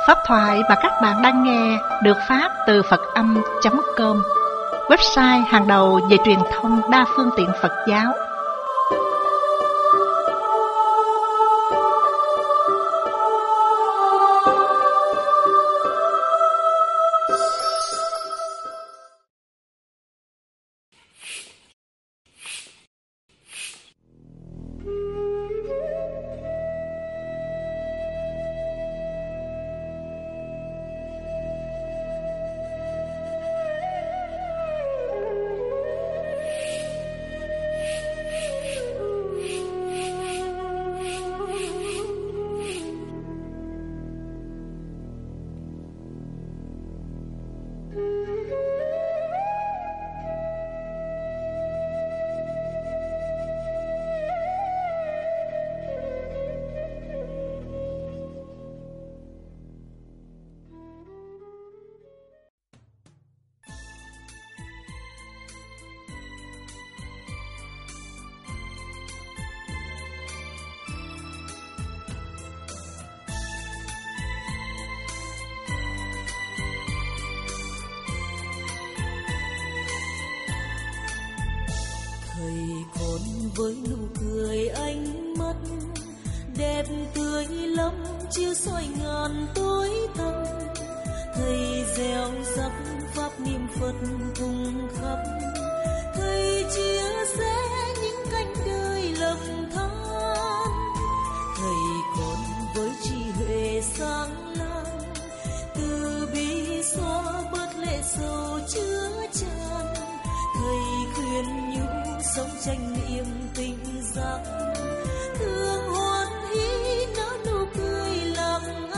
Pháp thoại mà các bạn đang nghe được phát từ Phật-âm.com, website hàng đầu về truyền thông đa phương tiện Phật giáo. Thầy con với nụ cười ánh mắt đẹp tươi lắm, chiếu soi ngàn tối tăm. Thầy gieo rắc pháp niệm Phật cùng khắp, thầy chia sẻ những cánh đời lầm than. Thầy con với trí huệ sáng láng, từ bi xóa bớt lệ sầu chứa chan. Thầy khuyên nhủ sống chánh niệm tỉnh giác, thương hoan hỷ nở nụ cười lặng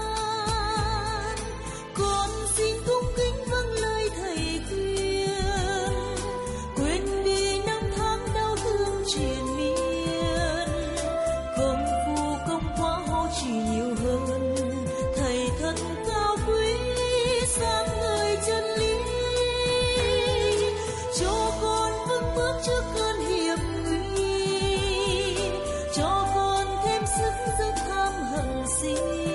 an. Con xin cung kính vâng lời thầy khuyên, quên đi năm tháng đau thương triền miên. Công phu công quá hô chỉ nhiều hơn, thầy thật cao quý sáng ngời chân lý. Cho con vững bước trước cơn hiểm nguy, cho con thêm sức dứt tham hận si,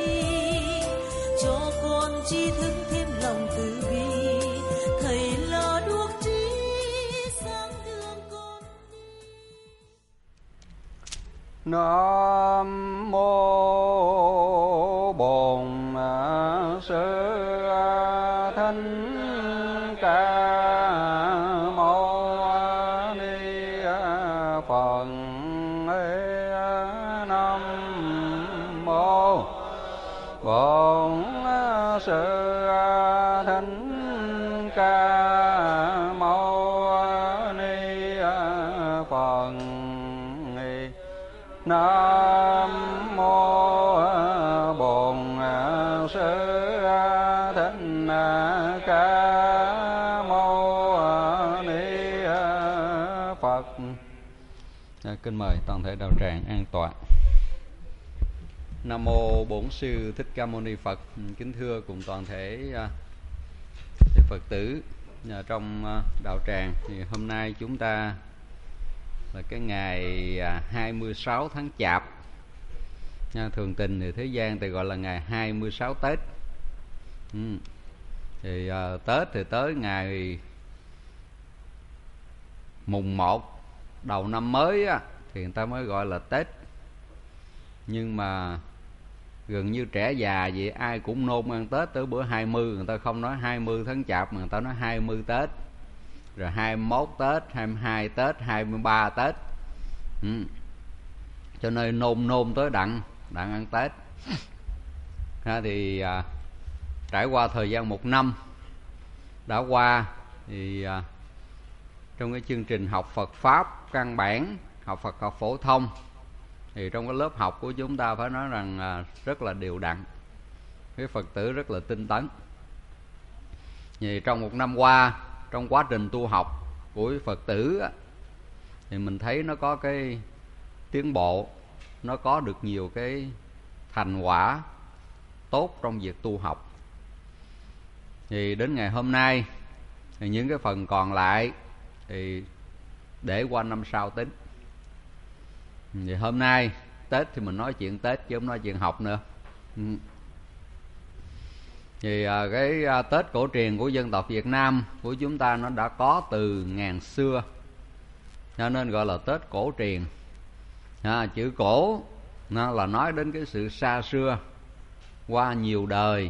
cho con tri thức thêm lòng từ bi. Thầy là đuốc trí sáng đường con đi. Nam mô Bổn Sư Thích Ca Mâu Ni Phật. Nam mô Bổn Sư Thích Ca Mâu Ni Phật. Nam mô Bổn Sư Thích Ca Mâu Ni Phật. Kính mời toàn thể đạo tràng an tọa. Nam mô Bổn Sư Thích Ca Mâu Ni Phật. Kính thưa cùng toàn thể Phật tử trong đạo tràng, thì hôm nay chúng ta là cái ngày 26 tháng Chạp. Thường tình thì thế gian thì gọi là ngày 26 Tết. Thì Tết thì tới ngày mùng 1 đầu năm mới á, thì người ta mới gọi là Tết. Nhưng mà gần như trẻ già vậy, ai cũng nôn ăn Tết tới bữa 20. Người ta không nói 20 tháng Chạp mà người ta nói 20 Tết, rồi 21 Tết, 22 Tết, 23 Tết. Cho nên nôn tới đặng ăn Tết. Thì trải qua thời gian một năm đã qua, thì trong cái chương trình học Phật Pháp căn bản, học Phật học phổ thông, thì trong cái lớp học của chúng ta phải nói rằng rất là đều đặn, cái Phật tử rất là tinh tấn. Thì trong một năm qua, trong quá trình tu học của Phật tử á, thì mình thấy nó có cái tiến bộ, nó có được nhiều cái thành quả tốt trong việc tu học. Thì đến ngày hôm nay thì những cái phần còn lại thì để qua năm sau tính. Thì hôm nay Tết thì mình nói chuyện Tết chứ không nói chuyện học nữa. Thì cái Tết cổ truyền của dân tộc Việt Nam của chúng ta nó đã có từ ngàn xưa, cho nên gọi là Tết cổ truyền. Chữ cổ nó là nói đến cái sự xa xưa qua nhiều đời,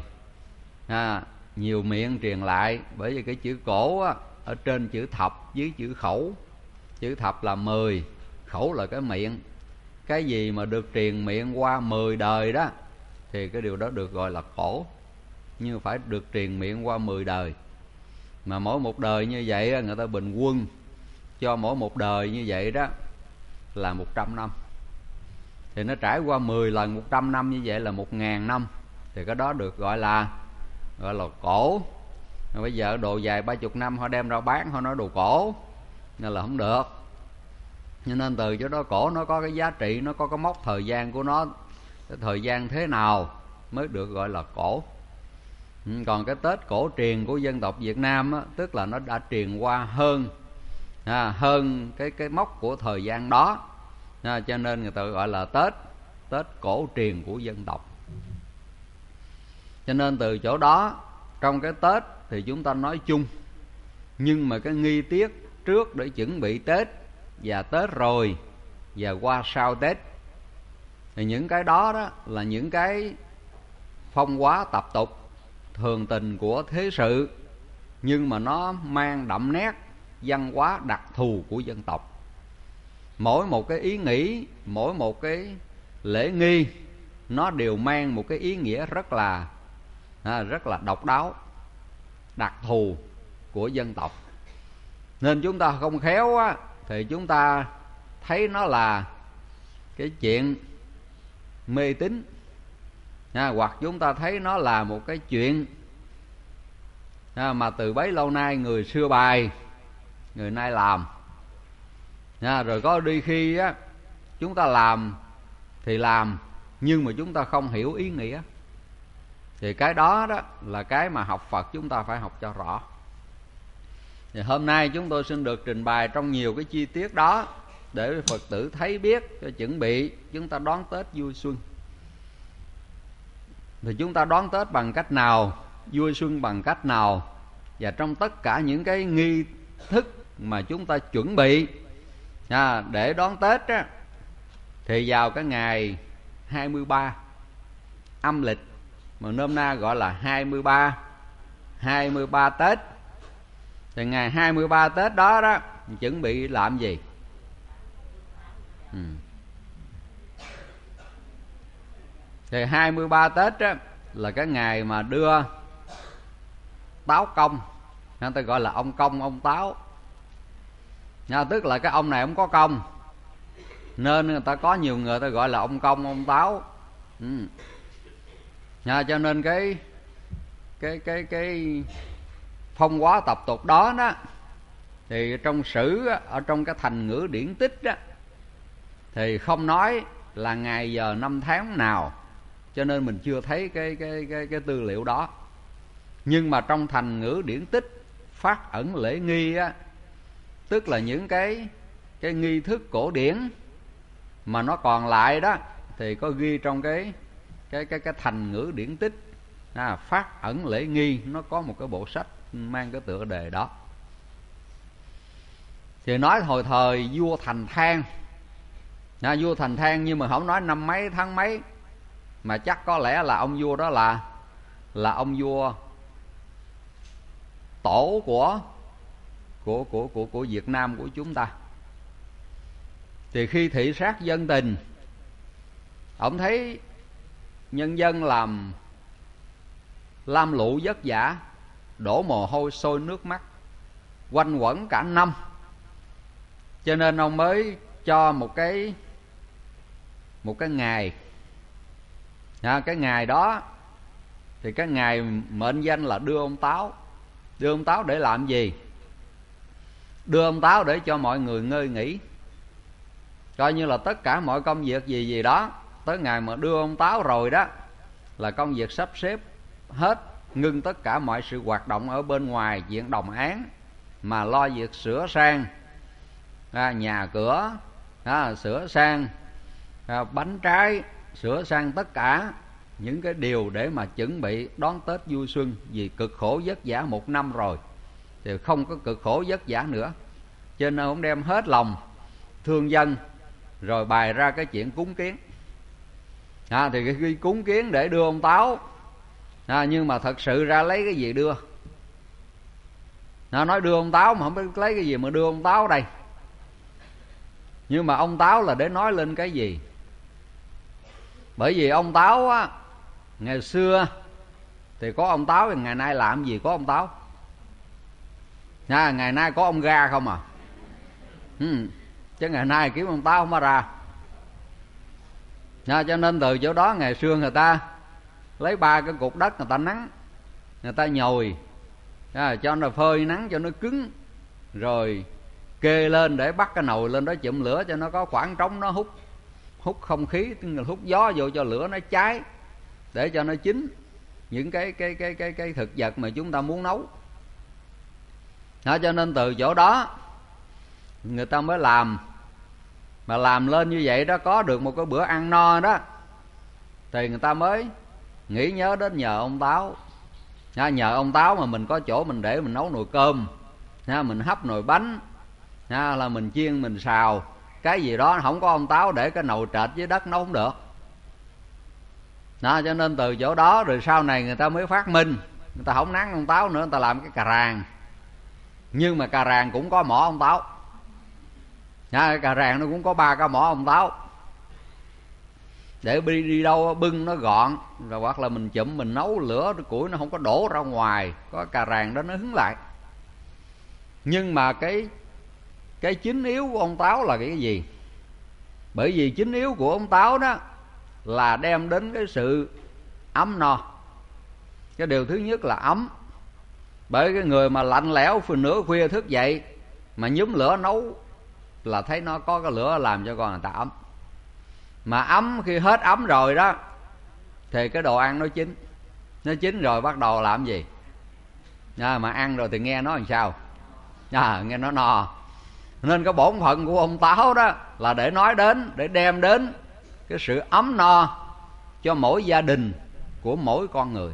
nhiều miệng truyền lại. Bởi vì cái chữ cổ á, ở trên chữ thập dưới chữ khẩu. Chữ thập là 10, khẩu là cái miệng. Cái gì mà được truyền miệng qua 10 đời đó thì cái điều đó được gọi là cổ. Nhưng phải được truyền miệng qua 10 đời. Mà mỗi một đời như vậy người ta bình quân cho mỗi một đời như vậy đó là 100 năm. Thì nó trải qua 10 lần 100 năm như vậy là 1000 năm. Thì cái đó được gọi là cổ. Mà bây giờ đồ dài 30 năm họ đem ra bán, họ nói đồ cổ, nên là không được. Cho nên từ chỗ đó cổ nó có cái giá trị, nó có cái mốc thời gian của nó, cái thời gian thế nào mới được gọi là cổ. Còn cái Tết cổ truyền của dân tộc Việt Nam á, tức là nó đã truyền qua hơn cái mốc của thời gian đó, cho nên người ta gọi là Tết cổ truyền của dân tộc. Cho nên từ chỗ đó, trong cái Tết thì chúng ta nói chung, nhưng mà cái nghi tiết trước để chuẩn bị Tết và Tết rồi và qua sau Tết, thì những cái đó là những cái phong hóa tập tục thường tình của thế sự, nhưng mà nó mang đậm nét văn hóa đặc thù của dân tộc. Mỗi một cái ý nghĩ, mỗi một cái lễ nghi nó đều mang một cái ý nghĩa rất là độc đáo, đặc thù của dân tộc. Nên chúng ta không khéo á, thì chúng ta thấy nó là cái chuyện mê tín, hoặc chúng ta thấy nó là một cái chuyện mà từ bấy lâu nay người xưa bày, người nay làm. Rồi có đôi khi á, chúng ta làm thì làm, nhưng mà chúng ta không hiểu ý nghĩa. Thì cái đó là cái mà học Phật chúng ta phải học cho rõ. Thì hôm nay chúng tôi xin được trình bày trong nhiều cái chi tiết đó để Phật tử thấy biết, cho chuẩn bị chúng ta đón Tết vui xuân. Thì chúng ta đón Tết bằng cách nào, vui xuân bằng cách nào, và trong tất cả những cái nghi thức mà chúng ta chuẩn bị để đón Tết á, thì vào cái ngày 23 âm lịch, mà nôm na gọi là 23 Tết. Thì ngày 23 Tết đó chuẩn bị làm gì? Thì 23 Tết á, là cái ngày mà đưa táo công, người ta gọi là ông công ông táo. Tức là cái ông này ông có công, nên người ta có nhiều người ta gọi là ông công ông táo. Cho nên cái phong hóa tập tục đó thì trong sử, ở trong cái thành ngữ điển tích đó, thì không nói là ngày giờ năm tháng nào, cho nên mình chưa thấy cái tư liệu đó. Nhưng mà trong thành ngữ điển tích phát ẩn lễ nghi á, tức là những cái nghi thức cổ điển mà nó còn lại đó, thì có ghi trong cái thành ngữ điển tích phát ẩn lễ nghi. Nó có một cái bộ sách mang cái tựa đề đó. Thì nói hồi thời vua Thành Thang, vua Thành Thang, nhưng mà không nói năm mấy tháng mấy, mà chắc có lẽ là ông vua đó là ông vua tổ của Việt Nam của chúng ta. Thì khi thị sát dân tình, ông thấy nhân dân làm lam lũ vất vả, đổ mồ hôi sôi nước mắt, quanh quẩn cả năm, cho nên ông mới cho một cái ngày. Cái ngày đó thì cái ngày mệnh danh là đưa ông táo. Đưa ông táo để làm gì? Đưa ông táo để cho mọi người ngơi nghỉ, coi như là tất cả mọi công việc gì đó, tới ngày mà đưa ông táo rồi đó là công việc sắp xếp hết, ngưng tất cả mọi sự hoạt động ở bên ngoài chuyện đồng án, mà lo việc sửa sang nhà cửa, sửa sang bánh trái, sửa sang tất cả những cái điều để mà chuẩn bị đón Tết vui xuân. Vì cực khổ vất vả một năm rồi thì không có cực khổ vất vả nữa, cho nên ông đem hết lòng thương dân, rồi bày ra cái chuyện cúng kiến. Thì cái cúng kiến để đưa ông Táo, nhưng mà thật sự ra lấy cái gì đưa? Nói đưa ông Táo mà không biết lấy cái gì mà đưa ông Táo đây. Nhưng mà ông Táo là để nói lên cái gì? Bởi vì ông Táo á, ngày xưa thì có ông Táo, thì ngày nay làm gì có ông Táo. Ngày nay có ông Ga không à. Chứ ngày nay kiếm ông Táo không có ra. Cho nên từ chỗ đó ngày xưa người ta lấy 3 cái cục đất người ta nắng, người ta nhồi, cho nó phơi nắng cho nó cứng, rồi kê lên để bắt cái nồi lên đó chụm lửa cho nó có khoảng trống, nó hút không khí, tức là hút gió vô cho lửa nó cháy, để cho nó chín những cái thực vật mà chúng ta muốn nấu. Cho nên từ chỗ đó người ta mới làm, mà làm lên như vậy đó, có được một cái bữa ăn no đó, thì người ta mới nghĩ nhớ đến nhờ ông Táo. Nhờ ông Táo mà mình có chỗ mình để mình nấu nồi cơm, mình hấp nồi bánh, là mình chiên mình xào cái gì đó. Không có ông Táo để cái nồi trệt dưới đất nấu không được. Cho nên từ chỗ đó rồi sau này người ta mới phát minh, người ta không nắng ông Táo nữa, người ta làm cái cà ràng. Nhưng mà cà ràng cũng có mỏ ông Táo. Cà ràng nó cũng có 3 cái mỏ ông Táo, để đi đâu bưng nó gọn, rồi hoặc là mình chụm mình nấu lửa củi nó không có đổ ra ngoài, có cà ràng đó nó hứng lại. Nhưng mà cái chính yếu của ông Táo là cái gì? Bởi vì chính yếu của ông Táo đó là đem đến cái sự ấm no. Cái điều thứ nhất là ấm. Bởi cái người mà lạnh lẽo nửa khuya thức dậy mà nhúm lửa nấu là thấy nó có cái lửa làm cho con người ta ấm. Mà ấm, khi hết ấm rồi đó thì cái đồ ăn nó chín. Nó chín rồi bắt đầu làm gì? Mà ăn rồi thì nghe nó làm sao? Nghe nó no. Nên cái bổn phận của ông Táo đó là để nói đến, để đem đến cái sự ấm no cho mỗi gia đình của mỗi con người.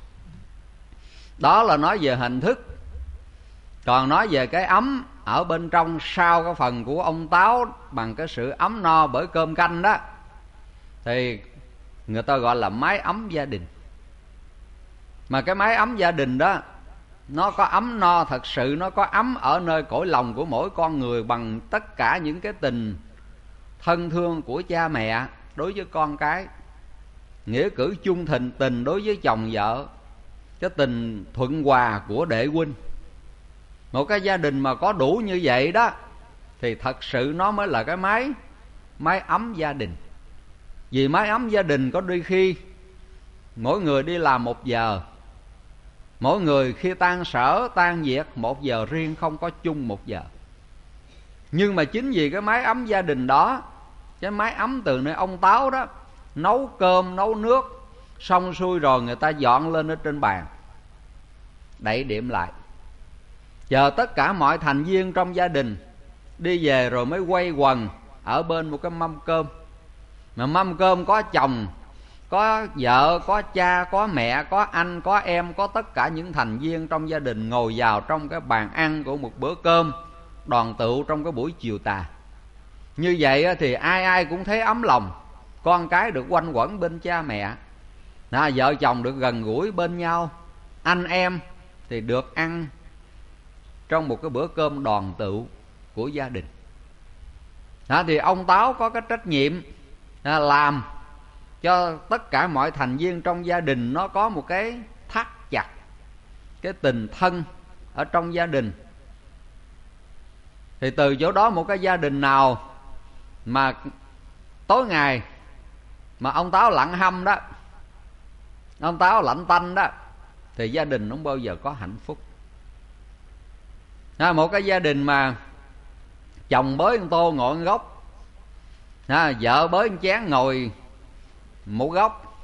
Đó là nói về hình thức. Còn nói về cái ấm ở bên trong sau cái phần của ông Táo bằng cái sự ấm no bởi cơm canh đó, thì người ta gọi là mái ấm gia đình. Mà cái mái ấm gia đình đó nó có ấm no thật sự, nó có ấm ở nơi cõi lòng của mỗi con người bằng tất cả những cái tình thân thương của cha mẹ đối với con cái, nghĩa cử chung tình đối với chồng vợ, cái tình thuận hòa của đệ huynh. Một cái gia đình mà có đủ như vậy đó thì thật sự nó mới là cái mái ấm gia đình. Vì mái ấm gia đình có đôi khi mỗi người đi làm 1 giờ, mỗi người khi tan sở tan việc 1 giờ riêng, không có chung 1 giờ. Nhưng mà chính vì cái mái ấm gia đình đó, cái mái ấm từ nơi ông Táo đó, nấu cơm nấu nước xong xuôi rồi người ta dọn lên ở trên bàn, đậy điểm lại, chờ tất cả mọi thành viên trong gia đình đi về rồi mới quay quần ở bên một cái mâm cơm. Mà mâm cơm có chồng, có vợ, có cha, có mẹ, có anh, có em, có tất cả những thành viên trong gia đình ngồi vào trong cái bàn ăn của một bữa cơm đoàn tụ trong cái buổi chiều tà. Như vậy thì ai ai cũng thấy ấm lòng. Con cái được quanh quẩn bên cha mẹ, vợ chồng được gần gũi bên nhau, anh em thì được ăn trong một cái bữa cơm đoàn tụ của gia đình. Thì ông Táo có cái trách nhiệm làm cho tất cả mọi thành viên trong gia đình nó có một cái thắt chặt cái tình thân ở trong gia đình. Thì từ chỗ đó một cái gia đình nào mà tối ngày mà ông Táo lặng hâm đó, ông Táo lạnh tanh đó, thì gia đình không bao giờ có hạnh phúc. Một cái gia đình mà chồng bới con tô ngồi góc, vợ bới con chén ngồi một góc,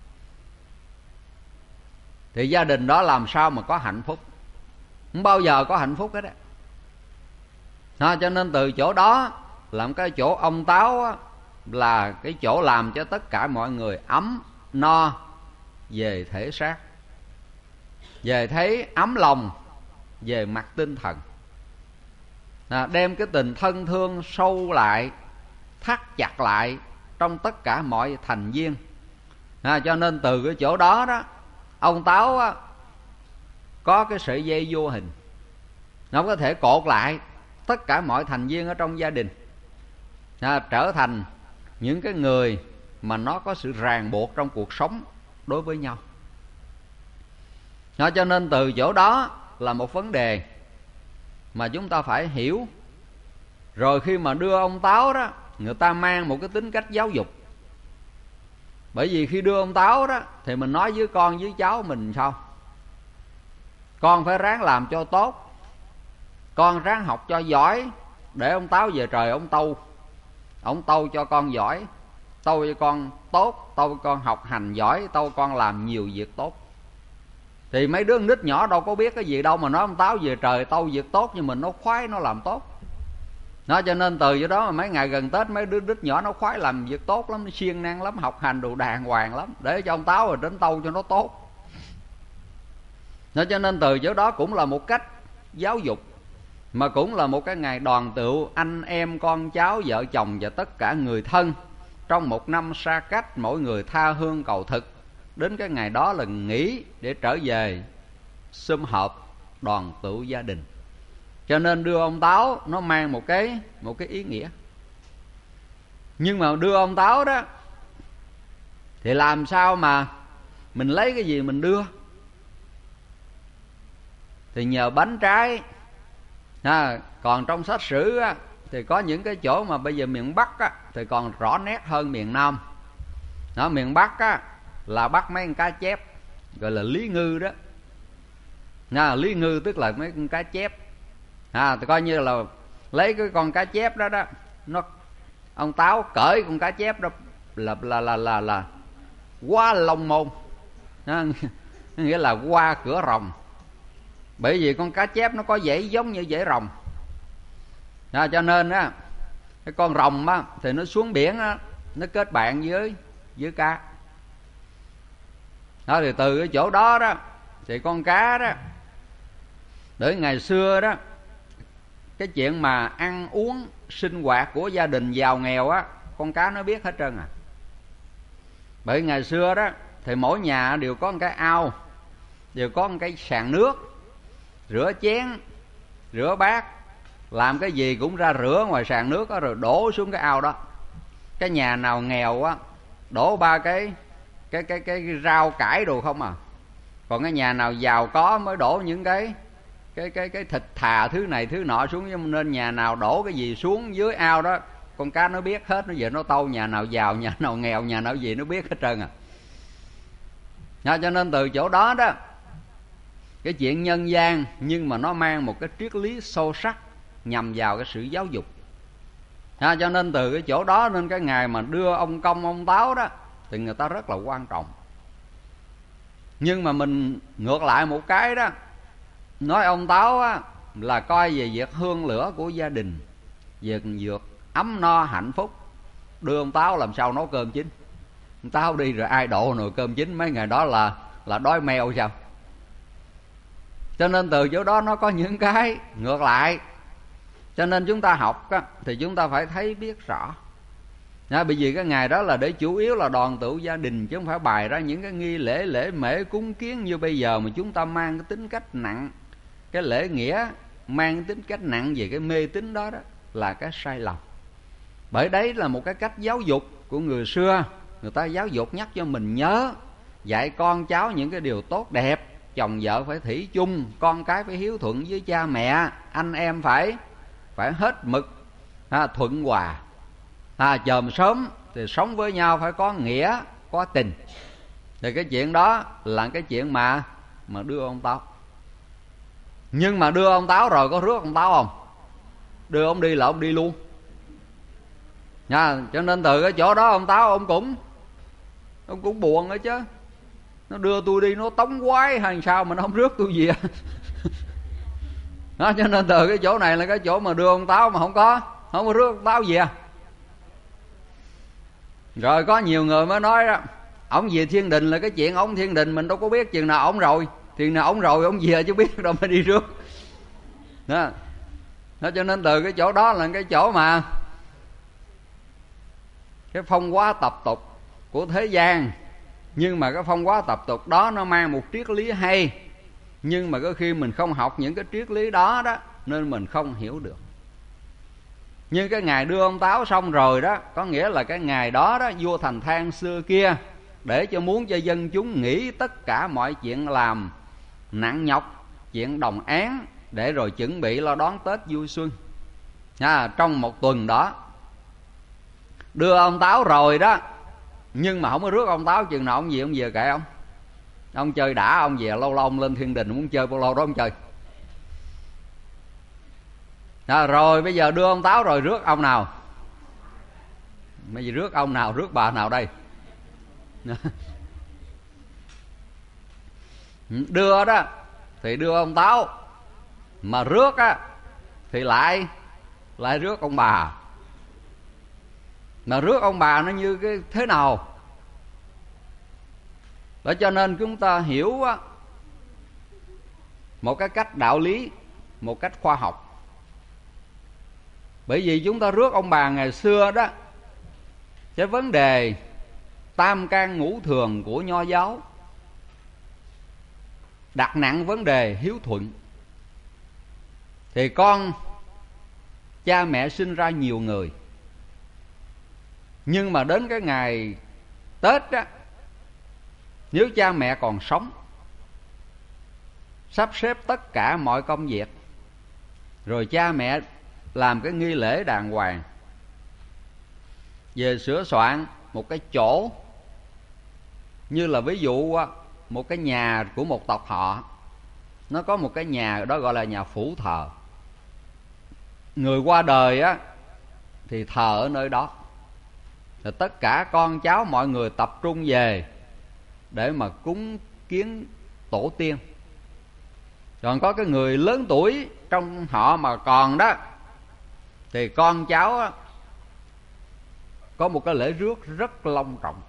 thì gia đình đó làm sao mà có hạnh phúc? Không bao giờ có hạnh phúc hết á. Cho nên từ chỗ đó làm cái chỗ ông Táo á, là cái chỗ làm cho tất cả mọi người ấm no về thể xác, về thấy ấm lòng về mặt tinh thần. Đem cái tình thân thương sâu lại, thắt chặt lại trong tất cả mọi thành viên. Cho nên từ cái chỗ đó đó, ông Táo á, có cái sợi dây vô hình, nó có thể cột lại tất cả mọi thành viên ở trong gia đình, trở thành những cái người mà nó có sự ràng buộc trong cuộc sống đối với nhau. Cho nên từ chỗ đó là một vấn đề mà chúng ta phải hiểu. Rồi khi mà đưa ông Táo đó, người ta mang một cái tính cách giáo dục. Bởi vì khi đưa ông Táo đó thì mình nói với con với cháu mình sao? Con phải ráng làm cho tốt, con ráng học cho giỏi, để ông Táo về trời ông tâu cho con giỏi, tâu cho con tốt, tâu con học hành giỏi, tâu con làm nhiều việc tốt. Thì mấy đứa nít nhỏ đâu có biết cái gì đâu mà nói ông Táo về trời tâu việc tốt, nhưng mình nó khoái nó làm tốt. Cho nên từ chỗ đó mà mấy ngày gần Tết mấy đứa nít nhỏ nó khoái làm việc tốt lắm, nó siêng năng lắm, học hành đồ đàng hoàng lắm, để cho ông Táo rồi đến tâu cho nó tốt. Cho nên từ chỗ đó cũng là một cách giáo dục, mà cũng là một cái ngày đoàn tụ anh em con cháu vợ chồng và tất cả người thân. Trong một năm xa cách, mỗi người tha hương cầu thực, đến cái ngày đó là nghỉ để trở về sum họp đoàn tụ gia đình. Cho nên đưa ông Táo nó mang một cái ý nghĩa. Nhưng mà đưa ông Táo đó thì làm sao mà mình lấy cái gì mình đưa? Thì nhờ bánh trái. Còn trong sách sử á, thì có những cái chỗ mà bây giờ miền Bắc á, thì còn rõ nét hơn miền Nam. Miền Bắc á, là bắt mấy con cá chép gọi là lý ngư đó. Lý ngư tức là mấy con cá chép. Thì coi như là lấy cái con cá chép đó đó, ông Táo cởi con cá chép đó là qua Long Môn, nghĩa là qua cửa rồng. Bởi vì con cá chép nó có dãy giống như dãy rồng. Cho nên á, cái con rồng á thì nó xuống biển á, nó kết bạn với cá. Thì từ cái chỗ đó đó thì con cá đó, để ngày xưa đó, cái chuyện mà ăn uống sinh hoạt của gia đình giàu nghèo á, con cá nó biết hết trơn à. Bởi ngày xưa đó thì mỗi nhà đều có một cái ao, đều có một cái sàn nước, rửa chén, rửa bát, làm cái gì cũng ra rửa ngoài sàn nước đó, rồi đổ xuống cái ao đó. Cái nhà nào nghèo á, đổ ba cái rau cải đồ không à. Còn cái nhà nào giàu có mới đổ những cái thịt thà thứ này thứ nọ xuống. Nên nhà nào đổ cái gì xuống dưới ao đó, con cá nó biết hết, nó về nó tâu nhà nào giàu, nhà nào nghèo, nhà nào gì nó biết hết trơn à. Cho nên từ chỗ đó đó, cái chuyện nhân gian nhưng mà nó mang một cái triết lý sâu sắc nhằm vào cái sự giáo dục. Cho nên từ cái chỗ đó nên cái ngày mà đưa ông Công ông Táo đó thì người ta rất là quan trọng. Nhưng mà mình ngược lại một cái đó, nói ông Táo á, là coi về việc hương lửa của gia đình, việc ấm no hạnh phúc. Đưa ông Táo làm sao nấu cơm chín? Ông Táo đi rồi ai đổ nồi cơm chín mấy ngày đó là đói meo sao? Cho nên từ chỗ đó nó có những cái ngược lại. Cho nên chúng ta học á, thì chúng ta phải thấy biết rõ. Bởi vì cái ngày đó là để chủ yếu là đoàn tụ gia đình, chứ không phải bày ra những cái nghi lễ lễ mễ cúng kiến như bây giờ mà chúng ta mang cái tính cách nặng. Cái lễ nghĩa mang cái tính cách nặng về cái mê tín đó, là cái sai lầm. Bởi đấy là một cái cách giáo dục của người xưa. Người ta giáo dục nhắc cho mình nhớ, dạy con cháu những cái điều tốt đẹp. Chồng vợ phải thủy chung, con cái phải hiếu thuận với cha mẹ, anh em phải hết mực thuận hòa. Chòm sớm thì sống với nhau phải có nghĩa, có tình. Thì cái chuyện đó là cái chuyện mà đưa ông Táo. Nhưng mà đưa ông Táo rồi có rước ông Táo không? Đưa ông đi là ông đi luôn. Cho nên từ cái chỗ đó ông Táo ông cũng buồn nữa chứ. Nó đưa tôi đi nó tống quái hay sao mà nó không rước tôi về. Cho nên từ cái chỗ này là cái chỗ mà đưa ông Táo mà không có rước ông Táo về. Rồi có nhiều người mới nói đó, Ông về thiên đình là cái chuyện ông thiên đình mình đâu có biết, chừng nào ông rồi, chừng nào ông rồi ông về chứ biết đâu mà đi rước đó. Nó cho nên từ cái chỗ đó là cái chỗ mà cái phong hóa tập tục của thế gian. Nhưng mà cái phong hóa tập tục đó nó mang một triết lý hay, nhưng mà có khi mình không học những cái triết lý đó đó nên mình không hiểu được. Nhưng cái ngày đưa ông Táo xong rồi đó, có nghĩa là cái ngày đó đó vua Thành Thang xưa kia để muốn cho dân chúng nghĩ tất cả mọi chuyện làm nặng nhọc, chuyện đồng án, để rồi chuẩn bị lo đón Tết vui xuân trong một tuần đó. Đưa ông Táo rồi đó, nhưng mà không có rước ông Táo, chừng nào ông về kệ ông chơi đã, ông về lâu lâu ông lên thiên đình, muốn chơi bao lâu đó ông chơi. Rồi bây giờ đưa ông Táo rồi rước ông nào? Bây giờ rước ông nào, rước bà nào đây? Đưa đó thì đưa ông Táo, mà rước á thì lại rước ông bà. Mà rước ông bà nó như cái thế nào? Đó cho nên chúng ta hiểu á, một cái cách đạo lý, một cách khoa học. Bởi vì chúng ta rước ông bà ngày xưa đó, cái vấn đề tam can ngũ thường của Nho giáo đặt nặng vấn đề hiếu thuận. Thì con cha mẹ sinh ra nhiều người, nhưng mà đến cái ngày Tết á, nếu cha mẹ còn sống, sắp xếp tất cả mọi công việc, rồi cha mẹ làm cái nghi lễ đàng hoàng, về sửa soạn một cái chỗ, như là ví dụ một cái nhà của một tộc họ, nó có một cái nhà đó gọi là nhà phủ thờ. Người qua đời á thì thờ ở nơi đó, rồi tất cả con cháu mọi người tập trung về để mà cúng kiến tổ tiên. Còn có cái người lớn tuổi trong họ mà còn đó, thì con cháu á, có một cái lễ rước rất long trọng.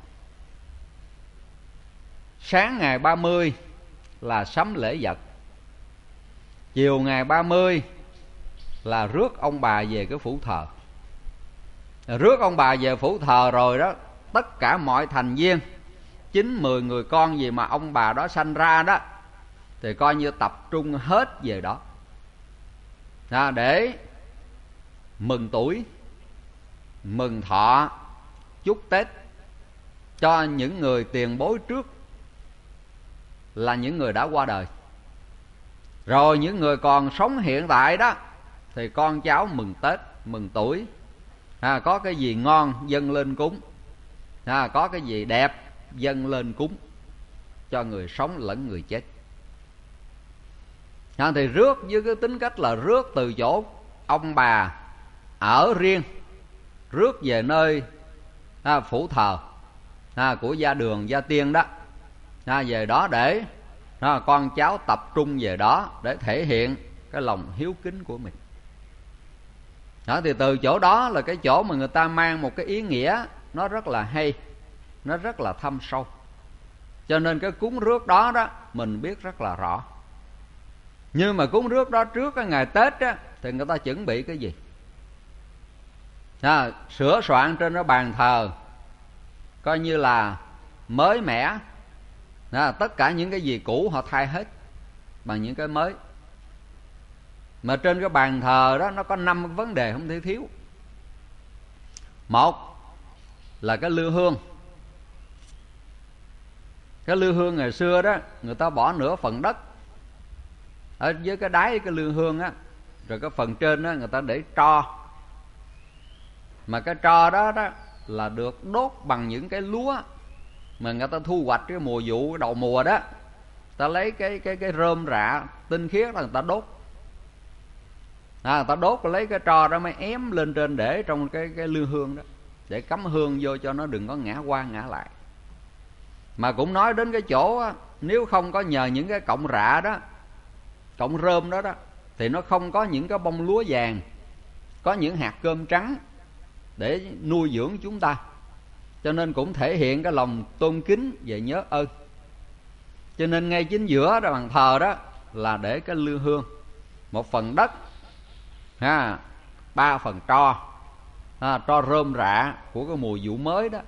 Sáng ngày 30 là sắm lễ vật, chiều ngày 30 là rước ông bà về cái phủ thờ. Rước ông bà về phủ thờ rồi đó, tất cả mọi thành viên 9-10 người con gì mà ông bà đó sanh ra đó, thì coi như tập trung hết về đó để mừng tuổi, mừng thọ, chúc Tết cho những người tiền bối trước, là những người đã qua đời. Rồi những người còn sống hiện tại đó thì con cháu mừng Tết, mừng tuổi, có cái gì ngon dâng lên cúng, có cái gì đẹp dâng lên cúng cho người sống lẫn người chết. Thì rước với cái tính cách là rước từ chỗ ông bà ở riêng, rước về nơi phủ thờ của gia đường gia tiên đó, về đó để con cháu tập trung về đó để thể hiện cái lòng hiếu kính của mình. Thì từ chỗ đó là cái chỗ mà người ta mang một cái ý nghĩa nó rất là hay, nó rất là thâm sâu. Cho nên cái cúng rước đó đó mình biết rất là rõ. Nhưng mà cúng rước đó trước cái ngày Tết á, thì người ta chuẩn bị cái gì? Sửa soạn trên cái bàn thờ coi như là mới mẻ. Tất cả những cái gì cũ họ thay hết bằng những cái mới. Mà trên cái bàn thờ đó nó có 5 vấn đề không thể thiếu. Một là cái lư hương. Cái lư hương ngày xưa đó người ta bỏ nửa phần đất ở dưới cái đáy cái lư hương á, rồi cái phần trên đó người ta để tro. Mà cái tro đó đó là được đốt bằng những cái lúa mà người ta thu hoạch cái mùa vụ đầu mùa đó. Ta lấy cái rơm rạ tinh khiết đó người ta đốt. Người ta đốt lấy cái tro đó mới ém lên trên để trong cái lư hương đó, để cắm hương vô cho nó đừng có ngã qua ngã lại. Mà cũng nói đến cái chỗ á, nếu không có nhờ những cái cọng rạ đó, cọng rơm đó đó, thì nó không có những cái bông lúa vàng, có những hạt cơm trắng để nuôi dưỡng chúng ta. cho nên cũng thể hiện cái lòng tôn kính và nhớ ơn. Cho nên ngay chính giữa đó bàn thờ đó là để cái lư hương, một phần đất, 3 phần tro, tro rơm rạ của cái mùa vụ mới đó.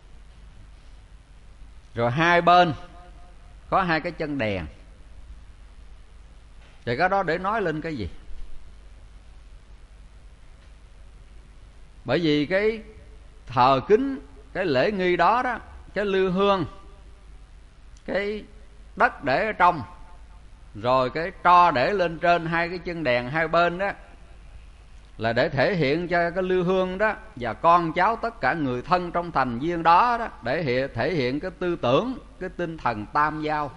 Rồi hai bên có 2 cái chân đèn. Thì cái đó để nói lên cái gì? Bởi vì cái thờ kính, cái lễ nghi đó đó, cái lư hương, cái đất để ở trong, rồi cái tro để lên trên 2 cái chân đèn hai bên đó, là để thể hiện cho cái lư hương đó và con cháu tất cả người thân trong thành viên đó, để thể hiện cái tư tưởng, cái tinh thần tam giao.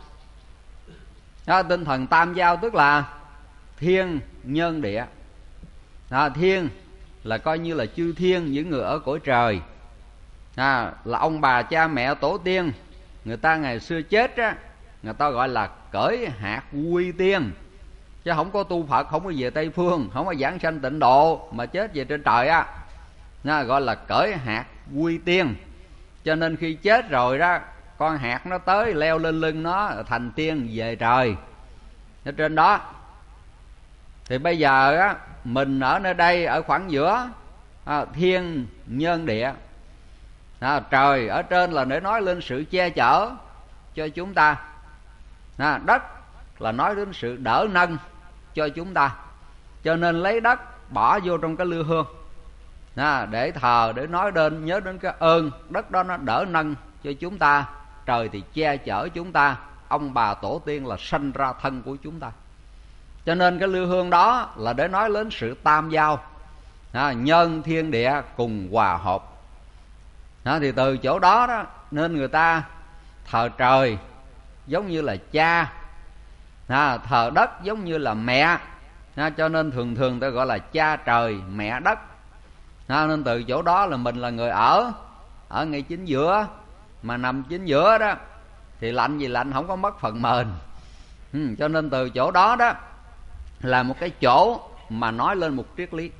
Tinh thần tam giao tức là thiên nhân địa. Thiên là coi như là chư thiên, những người ở cõi trời, là ông bà cha mẹ tổ tiên. Người ta ngày xưa chết á, người ta gọi là cởi hạt quy tiên, chứ không có tu Phật, không có về Tây Phương, không có giảng sanh tịnh độ, mà chết về trên trời á, gọi là cởi hạt quy tiên. Cho nên khi chết rồi đó, con hạt nó tới leo lên lưng nó thành tiên về trời ở trên đó. Thì bây giờ á, mình ở nơi đây, ở khoảng giữa thiên nhân địa. Trời ở trên là để nói lên sự che chở cho chúng ta. Đất là nói đến sự đỡ nâng cho chúng ta. Cho nên lấy đất bỏ vô trong cái lư hương để thờ, để nói đến, nhớ đến cái ơn đất đó nó đỡ nâng cho chúng ta. Trời thì che chở chúng ta, ông bà tổ tiên là sanh ra thân của chúng ta. Cho nên cái lư hương đó là để nói đến sự tam giao, nhân thiên địa cùng hòa hợp. Thì từ chỗ đó đó nên người ta thờ trời giống như là cha, thờ đất giống như là mẹ. Cho nên thường thường ta gọi là cha trời mẹ đất. Nên từ chỗ đó là mình là người ở ngay chính giữa. Mà nằm chính giữa đó thì lạnh gì lạnh, không có mất phần mền. Cho nên từ chỗ đó đó là một cái chỗ mà nói lên một triết lý.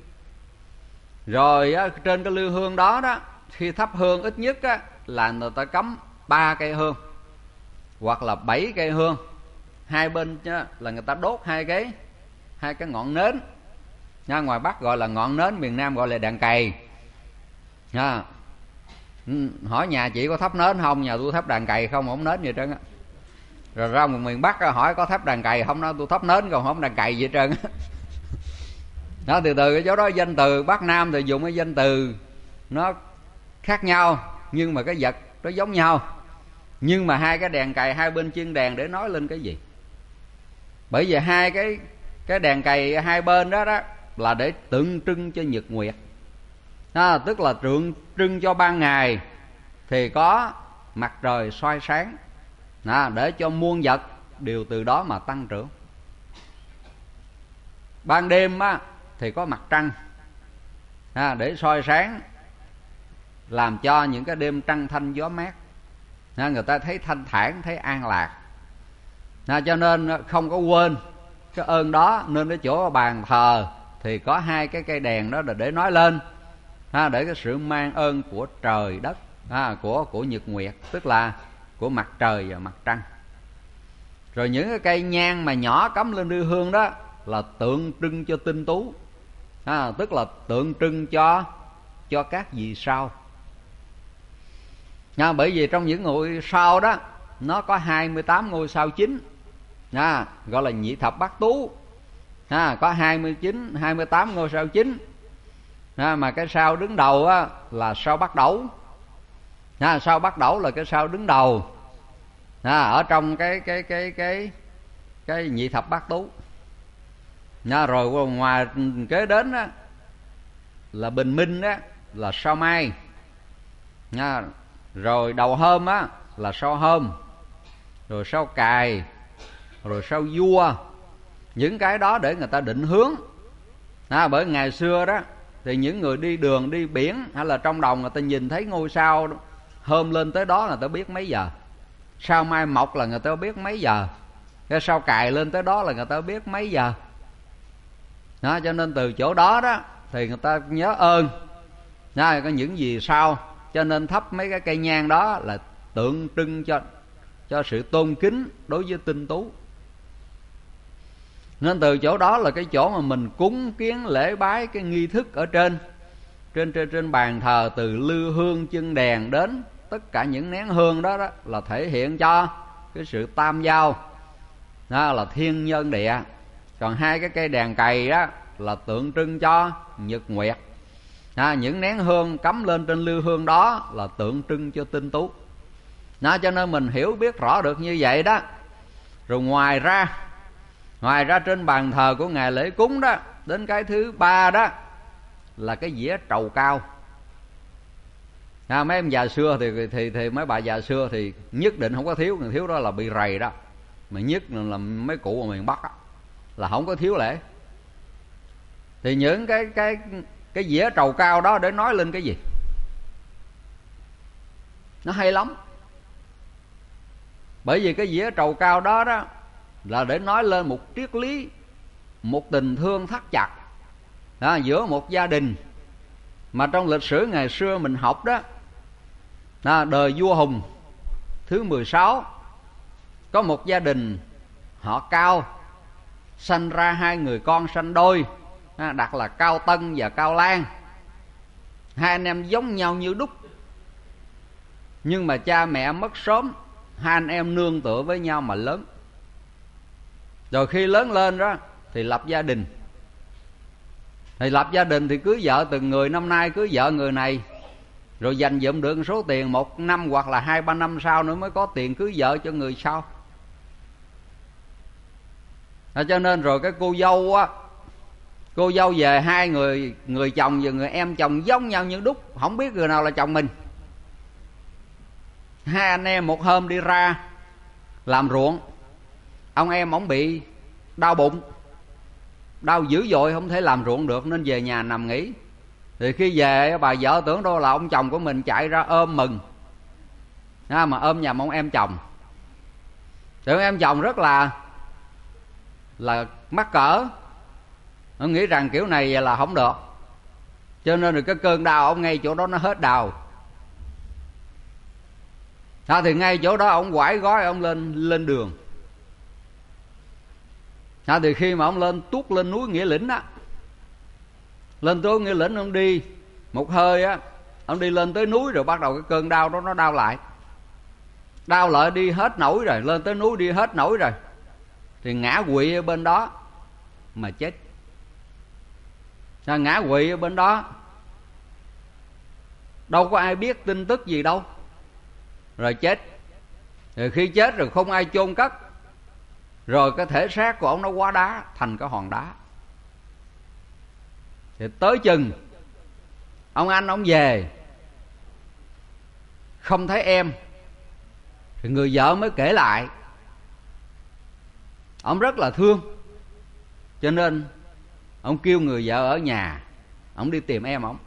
Rồi á, trên cái lư hương đó đó, khi thắp hương ít nhất á, là người ta cắm 3 cây hương hoặc là 7 cây hương. Hai bên là người ta đốt hai cái ngọn nến. Ngoài Bắc gọi là ngọn nến, miền Nam gọi là đèn cày. Hỏi nhà chị có thắp nến không? Nhà tôi thắp đèn cày không, không nến gì hết trơn á. Rồi ra một miền Bắc hỏi có thắp đèn cày không, nói tôi thắp nến còn không đèn cày gì hết trơn á. Từ cái chỗ đó danh từ Bắc Nam thì dùng cái danh từ nó khác nhau, nhưng mà cái vật nó giống nhau. Nhưng mà 2 cái đèn cày hai bên chân đèn để nói lên cái gì? Bởi vì 2 cái đèn cày hai bên đó đó là để tượng trưng cho nhật nguyệt. Tức là tượng trưng cho ban ngày thì có mặt trời soi sáng, để cho muôn vật đều từ đó mà tăng trưởng. Ban đêm á, thì có mặt trăng để soi sáng, làm cho những cái đêm trăng thanh gió mát, người ta thấy thanh thản, thấy an lạc. Cho nên không có quên cái ơn đó. Nên cái chỗ bàn thờ thì có 2 cái cây đèn đó là để nói lên, để cái sự mang ơn của trời đất, của nhật nguyệt, tức là của mặt trời và mặt trăng. Rồi những cái cây nhang mà nhỏ cắm lên lư hương đó là tượng trưng cho tinh tú, tức là tượng trưng cho các vì sao. Bởi vì trong những ngôi sao đó nó có 28 ngôi sao chính, gọi là nhị thập bát tú. Có 28 ngôi sao chính. Mà cái sao đứng đầu á, là sao Bắc Đẩu. Sao Bắc Đẩu là cái sao đứng đầu ở trong cái nhị thập bát tú. Rồi ngoài kế đến á, là bình minh á, là sao Mai. Rồi đầu hôm á, là sao Hôm. Rồi sao Cài. Rồi sao Vua. Những cái đó để người ta định hướng. Bởi ngày xưa đó thì những người đi đường đi biển hay là trong đồng, người ta nhìn thấy ngôi sao hôm lên tới đó là người ta biết mấy giờ. Sao Mai mọc là người ta biết mấy giờ. Cái sao Cài lên tới đó là người ta biết mấy giờ. Cho nên từ chỗ đó đó thì người ta nhớ ơn có những gì sao cho nên thắp mấy cái cây nhang đó là tượng trưng cho sự tôn kính đối với tinh tú. Nên từ chỗ đó là cái chỗ mà mình cúng kiến lễ bái cái nghi thức ở trên bàn thờ, từ lư hương chân đèn đến tất cả những nén hương đó là thể hiện cho cái sự tam giao, đó là thiên nhân địa. Còn hai cái cây đèn cày đó là tượng trưng cho nhật nguyệt. Những nén hương cắm lên trên lư hương đó là tượng trưng cho tinh tú. Cho nên mình hiểu biết rõ được như vậy đó. Rồi ngoài ra trên bàn thờ của ngài lễ cúng đó, đến cái thứ ba đó là cái dĩa trầu cao. Mấy em già xưa thì mấy bà già xưa thì nhất định không có thiếu. Người thiếu đó là bị rầy đó. Mà nhất là mấy cụ ở miền Bắc đó, là không có thiếu lễ. Thì những cái dĩa trầu cao đó để nói lên cái gì? Nó hay lắm. Bởi vì cái dĩa trầu cao đó là để nói lên một triết lý, một tình thương thắt chặt giữa một gia đình. Mà trong lịch sử ngày xưa mình học đó, đời vua Hùng thứ 16, có một gia đình họ Cao sanh ra hai người con sanh đôi, đặt là Cao Tân và Cao Lan. Hai anh em giống nhau như đúc, nhưng mà cha mẹ mất sớm, hai anh em nương tựa với nhau mà lớn. Rồi khi lớn lên đó thì lập gia đình. Thì cưới vợ từng người. Năm nay cưới vợ người này, rồi dành dụm được số tiền 1 năm hoặc là 2-3 năm sau nữa mới có tiền cưới vợ cho người sau. Cho nên rồi cái cô dâu về, hai người chồng và người em chồng giống nhau như đúc, không biết người nào là chồng mình. Hai anh em một hôm đi ra làm ruộng, ông em ổng bị đau bụng, đau dữ dội, không thể làm ruộng được nên về nhà nằm nghỉ. Thì khi về, bà vợ tưởng đâu là ông chồng của mình, chạy ra ôm mừng, mà ôm nhầm ông em chồng. Tưởng em chồng rất là mắc cỡ, ông nghĩ rằng kiểu này vậy là không được, cho nên rồi cái cơn đau ông ngay chỗ đó nó hết đau. Thì ngay chỗ đó ông quải gói ông lên đường. Thì khi mà ông tuốt lên núi Nghĩa Lĩnh á, lên tới Nghĩa Lĩnh, ông đi một hơi á, ông đi lên tới núi rồi bắt đầu cái cơn đau đó nó đau lại đi hết nổi rồi, lên tới núi đi hết nổi rồi thì ngã quỵ ở bên đó mà chết. Ngã quỵ ở bên đó, đâu có ai biết tin tức gì đâu, rồi chết. Rồi khi chết rồi không ai chôn cất, rồi cái thể xác của ông nó hóa đá thành cái hòn đá. Thì tới chừng ông anh ông về không thấy em, thì người vợ mới kể lại. Ông rất là thương, cho nên ông kêu người vợ ở nhà, ông đi tìm em ông.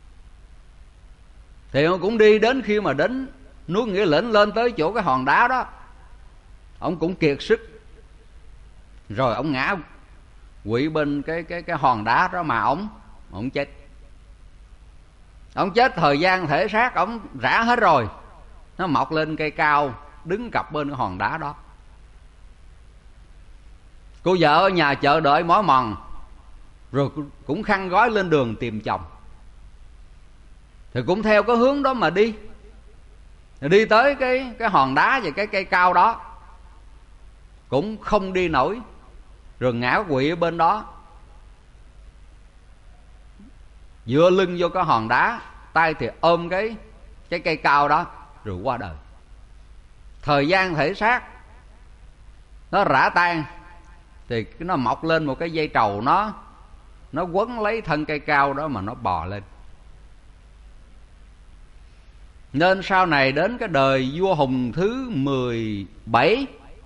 Thì ông cũng đi, đến khi mà đến núi Nghĩa Lĩnh, lên tới chỗ cái hòn đá đó, ông cũng kiệt sức, rồi ông ngã quỵ bên cái hòn đá đó mà ông chết. Ông chết thời gian thể xác ông rã hết rồi, nó mọc lên cây cao đứng cặp bên cái hòn đá đó. Cô vợ ở nhà chờ đợi mỏi mòn, rồi cũng khăn gói lên đường tìm chồng. Thì cũng theo cái hướng đó mà đi tới cái hòn đá và cái cây cao đó, cũng không đi nổi, rồi ngã quỵ ở bên đó, dựa lưng vô cái hòn đá, tay thì ôm cái cây cao đó, rồi qua đời. Thời gian thể xác nó rã tan, thì nó mọc lên một cái dây trầu, nó quấn lấy thân cây cao đó mà nó bò lên. Nên sau này đến cái đời vua Hùng thứ 17,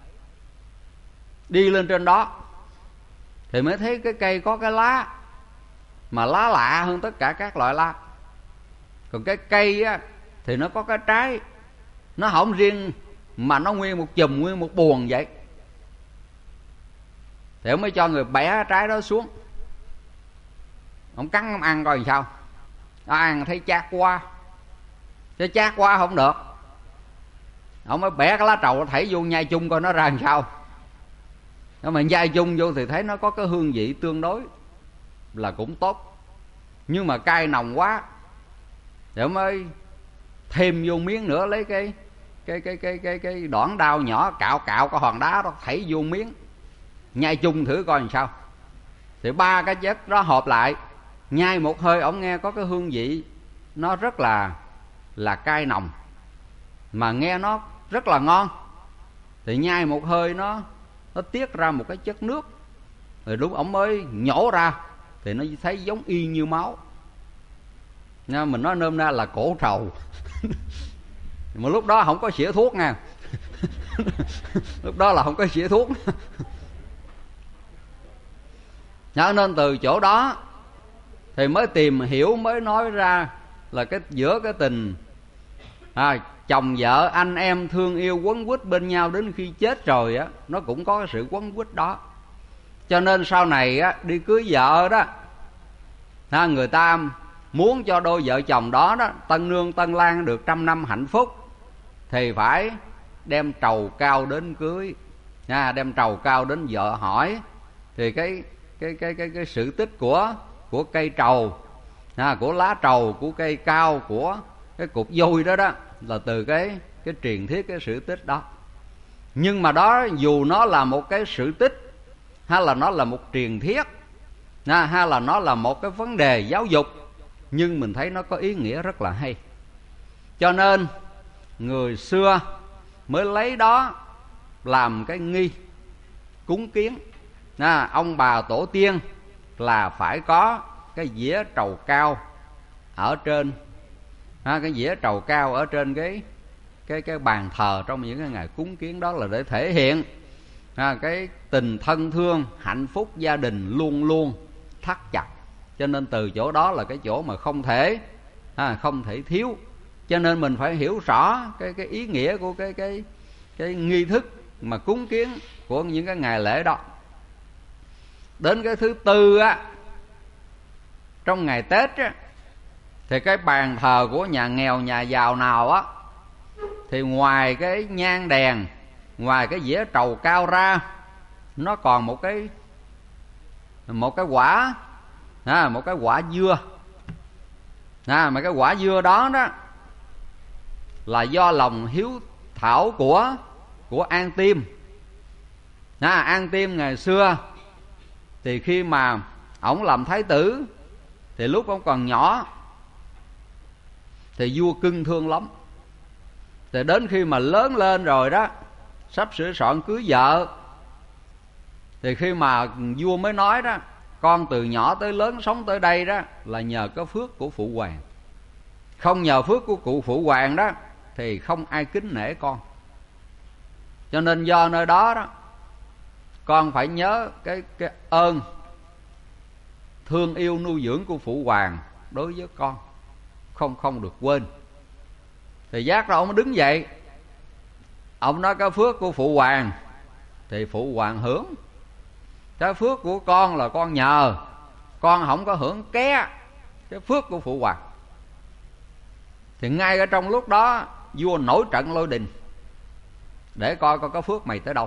đi lên trên đó thì mới thấy cái cây có cái lá, mà lá lạ hơn tất cả các loại lá. Còn cái cây á thì nó có cái trái, nó không riêng mà nó nguyên một chùm, nguyên một buồng vậy. Thì ông mới cho người bẻ trái đó xuống, ông cắn ông ăn coi làm sao. Nó ăn thấy chát quá, chứ chát quá không được. Ông mới bẻ cái lá trầu thảy vô nhai chung coi nó ra làm sao. Nếu mà nhai chung vô thì thấy nó có cái hương vị tương đối là cũng tốt, nhưng mà cay nồng quá thì mới thêm vô miếng nữa, lấy cái đoạn đao nhỏ cạo cái hòn đá đó thảy vô miếng nhai chung thử coi làm sao. Thì ba cái chất đó hợp lại, nhai một hơi ổng nghe có cái hương vị nó rất là cay nồng, mà nghe nó rất là ngon. Thì nhai một hơi nó tiết ra một cái chất nước, rồi lúc ổng mới nhổ ra thì nó thấy giống y như máu. Nha, mình nói nôm na là cổ trầu. Mà lúc đó không có xỉa thuốc nha. Lúc đó là không có xỉa thuốc. Cho nên từ chỗ đó thì mới tìm hiểu, mới nói ra là giữa cái tình chồng vợ anh em thương yêu quấn quýt bên nhau đến khi chết rồi á, nó cũng có cái sự quấn quýt đó. Cho nên sau này á, đi cưới vợ đó, người ta muốn cho đôi vợ chồng đó tân nương tân lang được 100 năm hạnh phúc thì phải đem trầu cao đến cưới, đem trầu cao đến vợ hỏi. Thì cái sự tích của cây trầu, của lá trầu, của cây cao, của cái cục dôi đó là từ cái truyền thuyết, cái sự tích đó. Nhưng mà đó dù nó là một cái sự tích, hay là nó là một truyền thuyết, hay là nó là một cái vấn đề giáo dục, nhưng mình thấy nó có ý nghĩa rất là hay. Cho nên người xưa mới lấy đó làm cái nghi cúng kiến. Ông bà tổ tiên là phải có cái dĩa trầu cao ở trên, cái dĩa trầu cao ở trên cái bàn thờ trong những cái ngày cúng kiến đó, là để thể hiện cái tình thân thương hạnh phúc gia đình luôn luôn thắt chặt. Cho nên từ chỗ đó là cái chỗ mà không thể thiếu. Cho nên mình phải hiểu rõ cái ý nghĩa của cái nghi thức mà cúng kiến của những cái ngày lễ đó. Đến cái thứ tư á, trong ngày Tết á, thì cái bàn thờ của nhà nghèo nhà giàu nào á, thì ngoài cái nhang đèn, ngoài cái dĩa trầu cao ra, nó còn một cái quả, một cái quả dưa. Mà cái quả dưa đó là do lòng hiếu thảo của An Tiêm. An Tiêm ngày xưa thì khi mà ổng làm thái tử, thì lúc ổng còn nhỏ thì vua cưng thương lắm. Thì đến khi mà lớn lên rồi đó, sắp sửa soạn cưới vợ, thì khi mà vua mới nói đó, con từ nhỏ tới lớn sống tới đây đó là nhờ cái phước của phụ hoàng. Không nhờ phước của cụ phụ hoàng đó thì không ai kính nể con. Cho nên do nơi đó con phải nhớ cái ơn thương yêu nuôi dưỡng của phụ hoàng đối với con, không được quên. Thì giác ra ông đứng dậy, ông nói cái phước của phụ hoàng thì phụ hoàng hưởng, cái phước của con là con nhờ, con không có hưởng ké cái phước của phụ hoàng. Thì ngay ở trong lúc đó vua nổi trận lôi đình để coi cái phước mày tới đâu.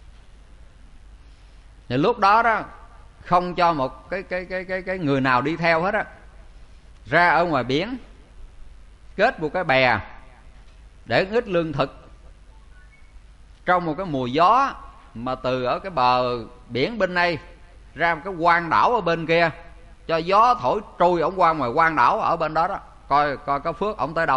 Thì lúc đó không cho một cái người nào đi theo hết á, ra ở ngoài biển kết một cái bè để ít lương thực. Trong một cái mùa gió mà từ ở cái bờ biển bên đây ra một cái quang đảo ở bên kia, cho gió thổi trôi ổng qua ngoài quang đảo ở bên đó coi cái phước ổng tới đâu.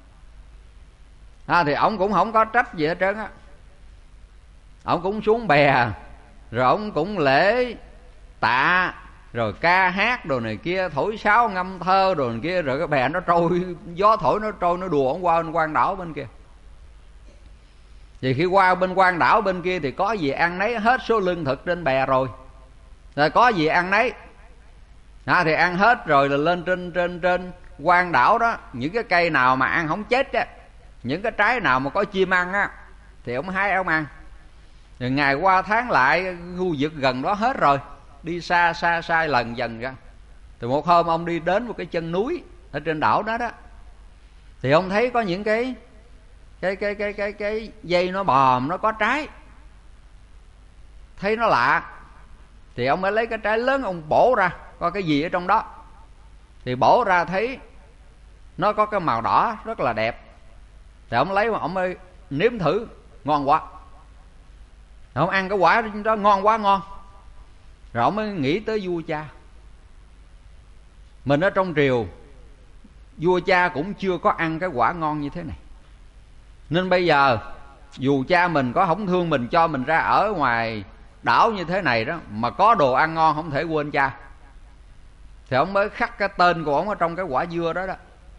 Thì ổng cũng không có trách gì hết trơn á. Ổng cũng xuống bè, rồi ổng cũng lễ tạ, rồi ca hát đồ này kia, thổi sáo ngâm thơ đồ này kia, rồi cái bè nó trôi, gió thổi nó trôi, nó đùa ổng qua bên quang đảo bên kia. Vì khi qua bên quang đảo bên kia thì có gì ăn nấy, hết số lương thực trên bè rồi có gì ăn nấy. Thì ăn hết rồi là lên trên quang đảo đó, những cái cây nào mà ăn không chết á, những cái trái nào mà có chim ăn á, thì ông hái ông ăn. Rồi ngày qua tháng lại, khu vực gần đó hết rồi, đi xa lần dần ra. Thì một hôm ông đi đến một cái chân núi ở trên đảo đó đó, thì ông thấy có những cái dây nó bòm, nó có trái, thấy nó lạ, thì ông mới lấy cái trái lớn ông bổ ra coi cái gì ở trong đó. Thì bổ ra thấy nó có cái màu đỏ rất là đẹp, thì ông lấy mà ông mới nếm thử, ngon quá. Ông ăn cái quả đó ngon quá ngon. Rồi ông mới nghĩ tới vua cha. Mình ở trong triều, vua cha cũng chưa có ăn cái quả ngon như thế này. Nên bây giờ dù cha mình có không thương mình, cho mình ra ở ngoài đảo như thế này đó, mà có đồ ăn ngon không thể quên cha. Thì ông mới khắc cái tên của ông ở trong cái quả dưa đó đó.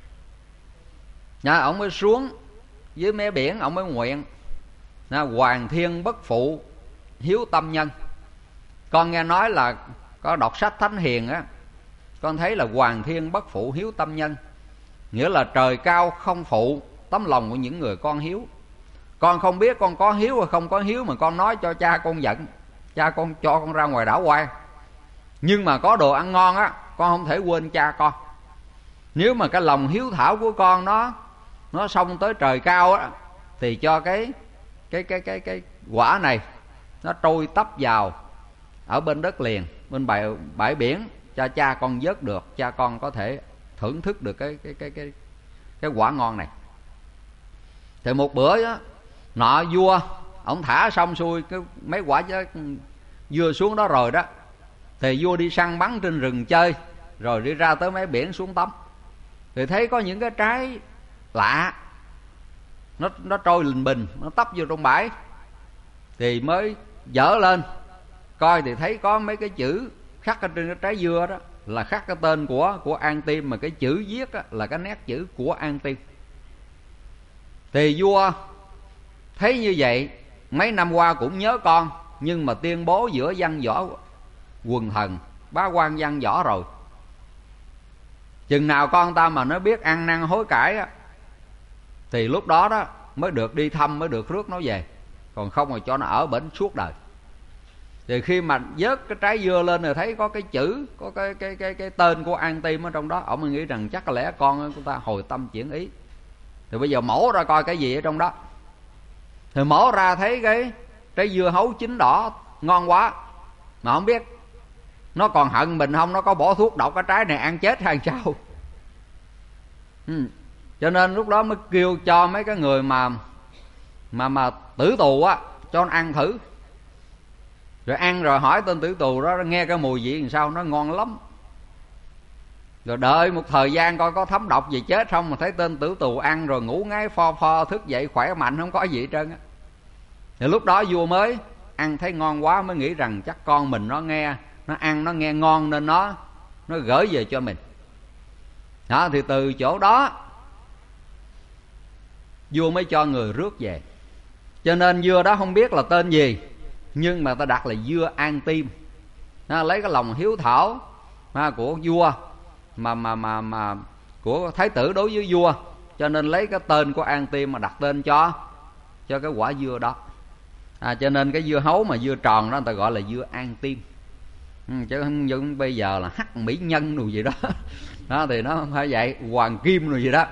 Ông mới xuống dưới mé biển, ông mới nguyện Hoàng thiên bất phụ, hiếu tâm nhân. Con nghe nói là có đọc sách Thánh Hiền á, con thấy là hoàng thiên bất phụ, hiếu tâm nhân, nghĩa là trời cao không phụ tấm lòng của những người con hiếu. Con không biết con có hiếu hay không có hiếu, mà con nói cho cha con giận, cha con cho con ra ngoài đảo quan. Nhưng mà có đồ ăn ngon á, con không thể quên cha con. Nếu mà cái lòng hiếu thảo của con nó xông tới trời cao á, thì cho cái quả này nó trôi tấp vào ở bên đất liền, bên bãi biển, cho cha con vớt được, cha con có thể thưởng thức được cái quả ngon này. Thì một bữa đó, nọ vua ông thả xong xuôi cái mấy quả dưa xuống đó rồi đó, thì vua đi săn bắn trên rừng chơi, rồi đi ra tới mấy biển xuống tắm, thì thấy có những cái trái lạ nó trôi lình bình, nó tấp vô trong bãi. Thì mới dở lên coi, thì thấy có mấy cái chữ khắc ở trên cái trái dưa đó, là khắc cái tên của An Tim, mà cái chữ viết á, là cái nét chữ của An Tim. Thì vua thấy như vậy, mấy năm qua cũng nhớ con, nhưng mà tuyên bố giữa văn võ quần thần, bá quan văn võ rồi, chừng nào con ta mà nó biết ăn năn hối cải á, thì lúc đó đó mới được đi thăm, mới được rước nó về, còn không rồi cho nó ở bển suốt đời. Thì khi mà vớt cái trái dưa lên rồi thấy có cái chữ, có cái tên của An Tim ở trong đó, ông mới nghĩ rằng chắc có lẽ con của ta hồi tâm chuyển ý. Thì bây giờ mổ ra coi cái gì ở trong đó. Thì mổ ra thấy cái trái dưa hấu chín đỏ ngon quá, mà không biết nó còn hận mình không, nó có bỏ thuốc độc cái trái này ăn chết hay sao. Cho nên lúc đó mới kêu cho mấy cái người mà tử tù á, cho nó ăn thử. Rồi ăn rồi hỏi tên tử tù đó nghe cái mùi vị làm sao, nó ngon lắm. Rồi đợi một thời gian coi có thấm độc gì chết không, mà thấy tên tử tù ăn rồi ngủ ngáy pho thức dậy khỏe mạnh, không có gì hết trơn á. Thì lúc đó vua mới ăn thấy ngon quá, mới nghĩ rằng chắc con mình nó nghe, nó ăn nó nghe ngon nên nó gửi về cho mình. Đó, thì từ chỗ đó vua mới cho người rước về. Cho nên dưa đó không biết là tên gì, nhưng mà ta đặt là dưa An Tim. Lấy cái lòng hiếu thảo của vua mà của thái tử đối với vua, cho nên lấy cái tên của An Tim mà đặt tên cho cái quả dưa đó. Cho nên cái dưa hấu mà dưa tròn đó người ta gọi là dưa An Tim. Chứ không giống bây giờ là hắc mỹ nhân đồ gì đó. Đó thì nó không phải vậy, hoàng kim đồ gì đó.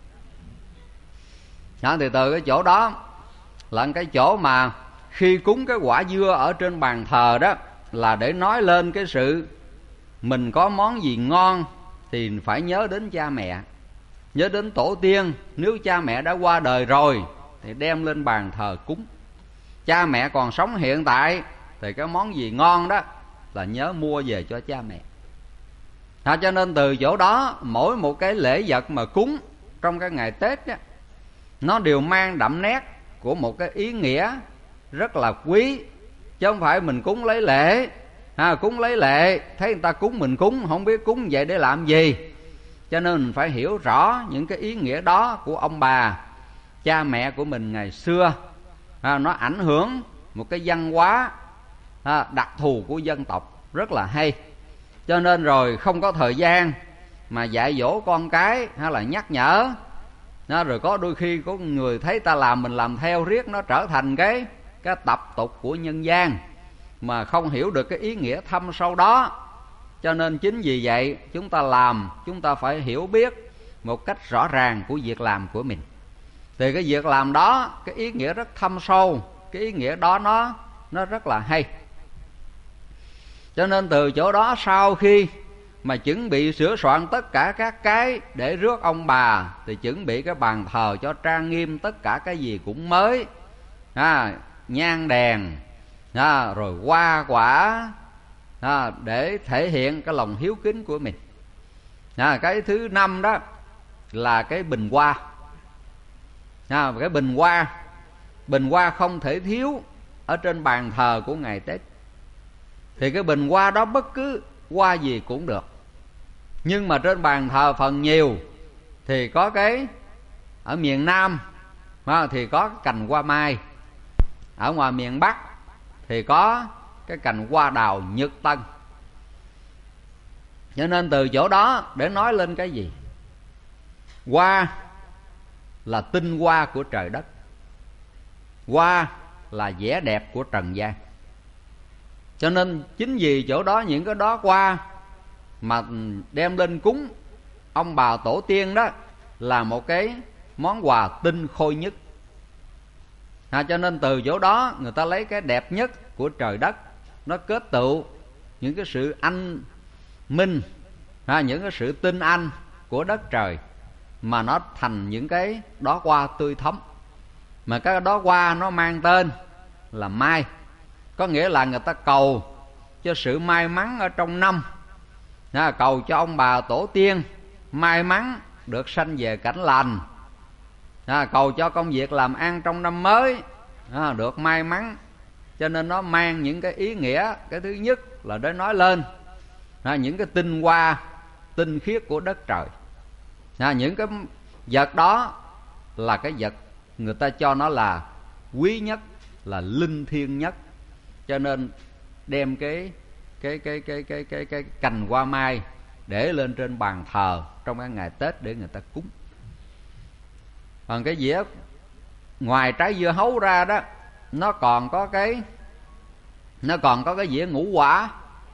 Đó thì từ cái chỗ đó là cái chỗ mà khi cúng cái quả dưa ở trên bàn thờ đó, là để nói lên cái sự mình có món gì ngon thì phải nhớ đến cha mẹ, nhớ đến tổ tiên. Nếu cha mẹ đã qua đời rồi thì đem lên bàn thờ cúng. Cha mẹ còn sống hiện tại thì cái món gì ngon đó là nhớ mua về cho cha mẹ. Cho nên từ chỗ đó, mỗi một cái lễ vật mà cúng trong cái ngày Tết đó, nó đều mang đậm nét của một cái ý nghĩa rất là quý. Chứ không phải mình cúng lấy lễ, cúng lấy lệ, thấy người ta cúng mình cúng, không biết cúng vậy để làm gì. Cho nên mình phải hiểu rõ những cái ý nghĩa đó của ông bà, cha mẹ của mình ngày xưa. Nó ảnh hưởng một cái văn hóa đặc thù của dân tộc rất là hay. Cho nên rồi không có thời gian mà dạy dỗ con cái hay là nhắc nhở. Rồi có đôi khi có người thấy ta làm mình làm theo riết, nó trở thành cái tập tục của nhân gian mà không hiểu được cái ý nghĩa thâm sâu đó. Cho nên chính vì vậy chúng ta làm, chúng ta phải hiểu biết một cách rõ ràng của việc làm của mình. Thì cái việc làm đó, cái ý nghĩa rất thâm sâu, cái ý nghĩa đó nó rất là hay. Cho nên từ chỗ đó, sau khi mà chuẩn bị sửa soạn tất cả các cái để rước ông bà, thì chuẩn bị cái bàn thờ cho trang nghiêm, tất cả cái gì cũng mới, nhang đèn, rồi hoa quả, để thể hiện cái lòng hiếu kính của mình. Cái thứ năm đó là cái bình hoa. Cái bình hoa không thể thiếu ở trên bàn thờ của ngày Tết. Thì cái bình hoa đó bất cứ hoa gì cũng được, nhưng mà trên bàn thờ phần nhiều thì có cái ở miền Nam thì có cành hoa mai, ở ngoài miền Bắc thì có cái cành hoa đào nhật tân. Cho nên từ chỗ đó để nói lên cái gì? Hoa là tinh hoa của trời đất, hoa là vẻ đẹp của trần gian. Cho nên chính vì chỗ đó, những cái đó hoa mà đem lên cúng ông bà tổ tiên đó là một cái món quà tinh khôi nhất. Cho nên từ chỗ đó người ta lấy cái đẹp nhất của trời đất, nó kết tụ những cái sự anh minh, những cái sự tinh anh của đất trời, mà nó thành những cái đóa hoa tươi thắm. Mà cái đóa hoa nó mang tên là mai, có nghĩa là người ta cầu cho sự may mắn ở trong năm, cầu cho ông bà tổ tiên may mắn được sanh về cảnh lành, cầu cho công việc làm ăn trong năm mới được may mắn. Cho nên nó mang những cái ý nghĩa. Cái thứ nhất là để nói lên những cái tinh hoa tinh khiết của đất trời. Những cái vật đó là cái vật người ta cho nó là quý nhất, là linh thiêng nhất. Cho nên đem cái cành hoa mai để lên trên bàn thờ trong cái ngày Tết để người ta cúng. Còn cái dĩa ngoài trái dưa hấu ra đó, nó còn có cái dĩa ngũ quả.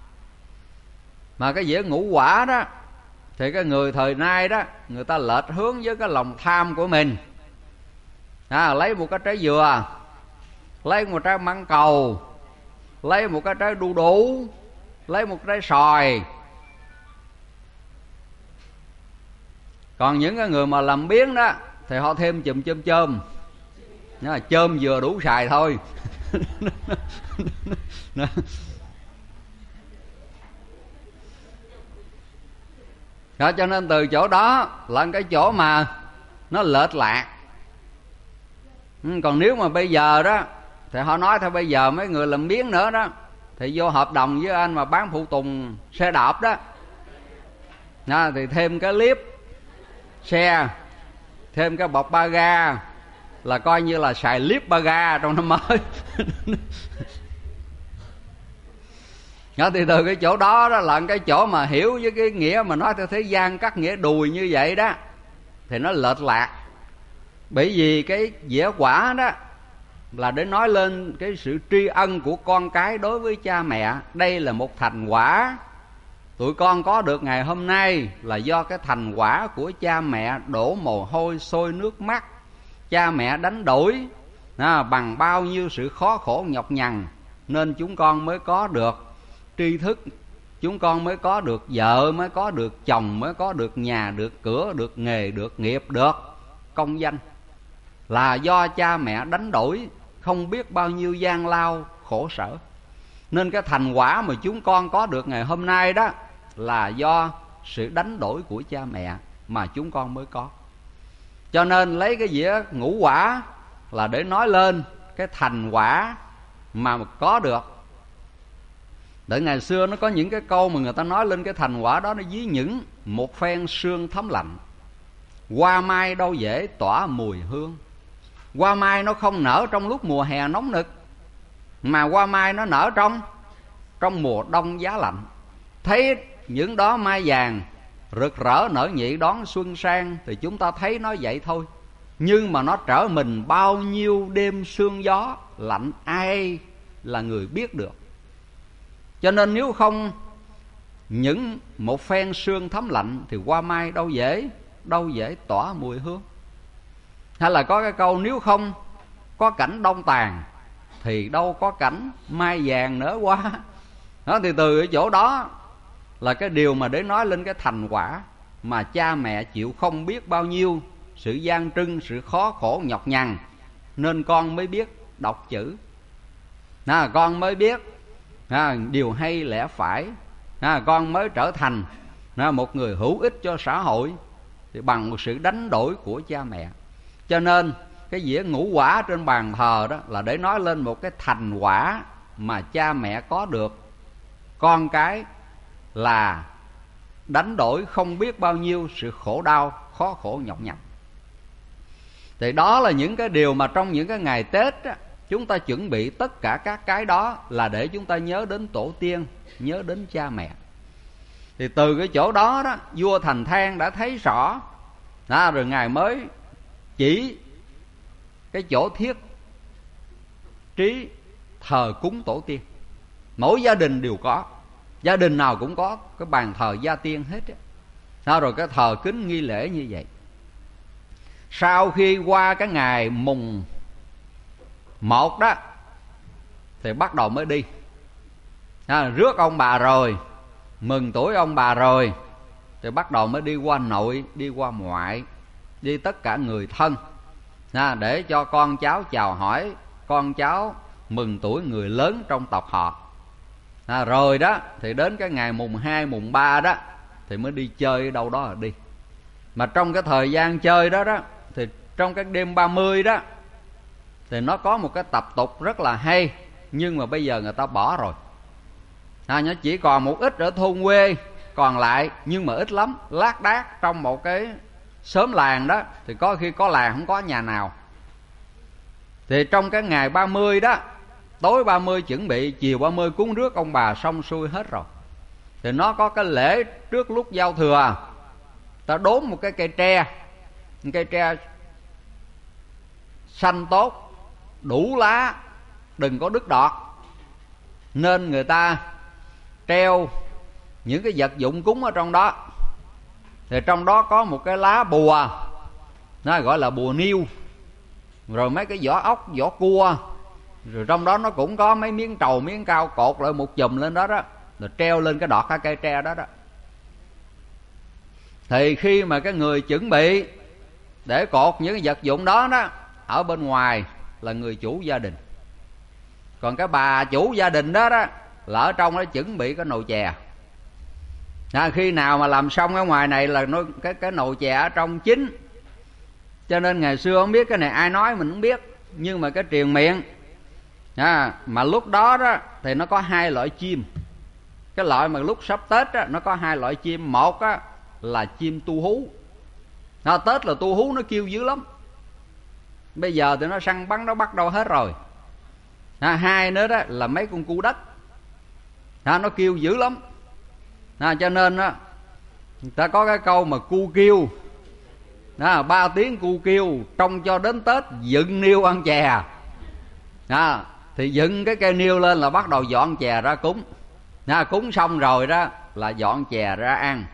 Mà cái dĩa ngũ quả đó thì cái người thời nay đó, người ta lệch hướng với cái lòng tham của mình. Lấy một cái trái dừa, lấy một trái mãng cầu, lấy một cái trái đu đủ, lấy một trái xoài. Còn những cái người mà làm biếng đó thì họ thêm chùm chôm. Chôm vừa đủ xài thôi. Đó, cho nên từ chỗ đó là cái chỗ mà nó lệch lạc. Còn nếu mà bây giờ đó thì họ nói thôi, bây giờ mấy người làm biếng nữa đó thì vô hợp đồng với anh mà bán phụ tùng xe đạp đó, thì thêm cái liếp xe, thêm cái bọc ba ga, là coi như là xài liếp ba ga trong năm mới. Thì từ cái chỗ đó là cái chỗ mà hiểu với cái nghĩa mà nói theo thế gian cắt nghĩa đùi như vậy đó thì nó lệch lạc. Bởi vì cái dĩa quả đó là để nói lên cái sự tri ân của con cái đối với cha mẹ. Đây là một thành quả tụi con có được ngày hôm nay là do cái thành quả của cha mẹ đổ mồ hôi sôi nước mắt, cha mẹ đánh đổi bằng bao nhiêu sự khó khổ nhọc nhằn, nên chúng con mới có được tri thức, chúng con mới có được vợ, mới có được chồng, mới có được nhà, được cửa, được nghề, được nghiệp, được công danh. Là do cha mẹ đánh đổi không biết bao nhiêu gian lao khổ sở. Nên cái thành quả mà chúng con có được ngày hôm nay đó là do sự đánh đổi của cha mẹ mà chúng con mới có. Cho nên lấy cái dĩa ngũ quả là để nói lên cái thành quả mà có được. Tại ngày xưa nó có những cái câu mà người ta nói lên cái thành quả đó, nó ví những một phen sương thấm lạnh, hoa mai đâu dễ tỏa mùi hương. Hoa mai nó không nở trong lúc mùa hè nóng nực, mà hoa mai nó nở trong mùa đông giá lạnh. Thấy những đó mai vàng rực rỡ nở nhị đón xuân sang thì chúng ta thấy nó vậy thôi. Nhưng mà nó trở mình bao nhiêu đêm sương gió lạnh, ai là người biết được. Cho nên nếu không những một phen sương thấm lạnh thì hoa mai đâu dễ đâu dễ tỏa mùi hương. Hay là có cái câu nếu không có cảnh đông tàn thì đâu có cảnh mai vàng nở hoa. Đó, thì từ cái chỗ đó là cái điều mà để nói lên cái thành quả mà cha mẹ chịu không biết bao nhiêu sự gian trưng, sự khó khổ nhọc nhằn, nên con mới biết đọc chữ. Con mới biết điều hay lẽ phải. Con mới trở thành một người hữu ích cho xã hội thì bằng một sự đánh đổi của cha mẹ. Cho nên cái dĩa ngũ quả trên bàn thờ đó là để nói lên một cái thành quả mà cha mẹ có được. Con cái là đánh đổi không biết bao nhiêu sự khổ đau, khó khổ nhọc nhằn. Thì đó là những cái điều mà trong những cái ngày Tết á, chúng ta chuẩn bị tất cả các cái đó là để chúng ta nhớ đến tổ tiên, nhớ đến cha mẹ. Thì từ cái chỗ đó đó, vua Thành Thang đã thấy rõ rồi Ngài mới chỉ cái chỗ thiết trí thờ cúng tổ tiên. Mỗi gia đình đều có, gia đình nào cũng có cái bàn thờ gia tiên hết á. Rồi cái thờ kính nghi lễ như vậy. Sau khi qua cái ngày mùng 1 đó thì bắt đầu mới đi. Rước ông bà rồi, mừng tuổi ông bà rồi, thì bắt đầu mới đi qua nội, đi qua ngoại, đi tất cả người thân, để cho con cháu chào hỏi, con cháu mừng tuổi người lớn trong tộc họ. Rồi đó thì đến cái ngày mùng 2, mùng 3 đó thì mới đi chơi ở đâu đó là đi. Mà trong cái thời gian chơi đó đó thì trong cái đêm 30 đó thì nó có một cái tập tục rất là hay, nhưng mà bây giờ người ta bỏ rồi. Nó chỉ còn một ít ở thôn quê còn lại, nhưng mà ít lắm, lác đác trong một cái xóm làng đó thì có khi có làng không có nhà nào. Thì trong cái ngày 30 đó, tối 30 chuẩn bị, chiều 30 cúng rước ông bà xong xuôi hết rồi, thì nó có cái lễ trước lúc giao thừa. Ta đốn một cái cây tre xanh tốt, đủ lá, đừng có đứt đọt, nên người ta treo những cái vật dụng cúng ở trong đó. Thì trong đó có một cái lá bùa, nó gọi là bùa niêu, rồi mấy cái vỏ ốc, vỏ cua, rồi trong đó nó cũng có mấy miếng trầu, miếng cao cột lại một chùm lên đó đó, rồi treo lên cái đọt cái cây tre đó đó. Thì khi mà cái người chuẩn bị để cột những cái vật dụng đó đó, ở bên ngoài là người chủ gia đình, còn cái bà chủ gia đình đó đó là ở trong đó chuẩn bị cái nồi chè. Khi nào mà làm xong ở ngoài này là cái nồi chè ở trong chín. Cho nên ngày xưa không biết cái này ai nói mình không biết, nhưng mà cái truyền miệng mà lúc đó đó thì nó có hai loại chim. Cái loại mà lúc sắp Tết đó, nó có hai loại chim. Một á, là chim tu hú. Tết là tu hú nó kêu dữ lắm, bây giờ thì nó săn bắn, nó bắt đâu hết rồi. Hai nữa đó là mấy con cu đất, nó kêu dữ lắm. Cho nên đó, người ta có cái câu mà cu kêu 3 tiếng cu kêu, trông cho đến Tết dựng niêu ăn chè. Thì dựng cái cây niêu lên là bắt đầu dọn chè ra cúng. Cúng xong rồi đó là dọn chè ra ăn.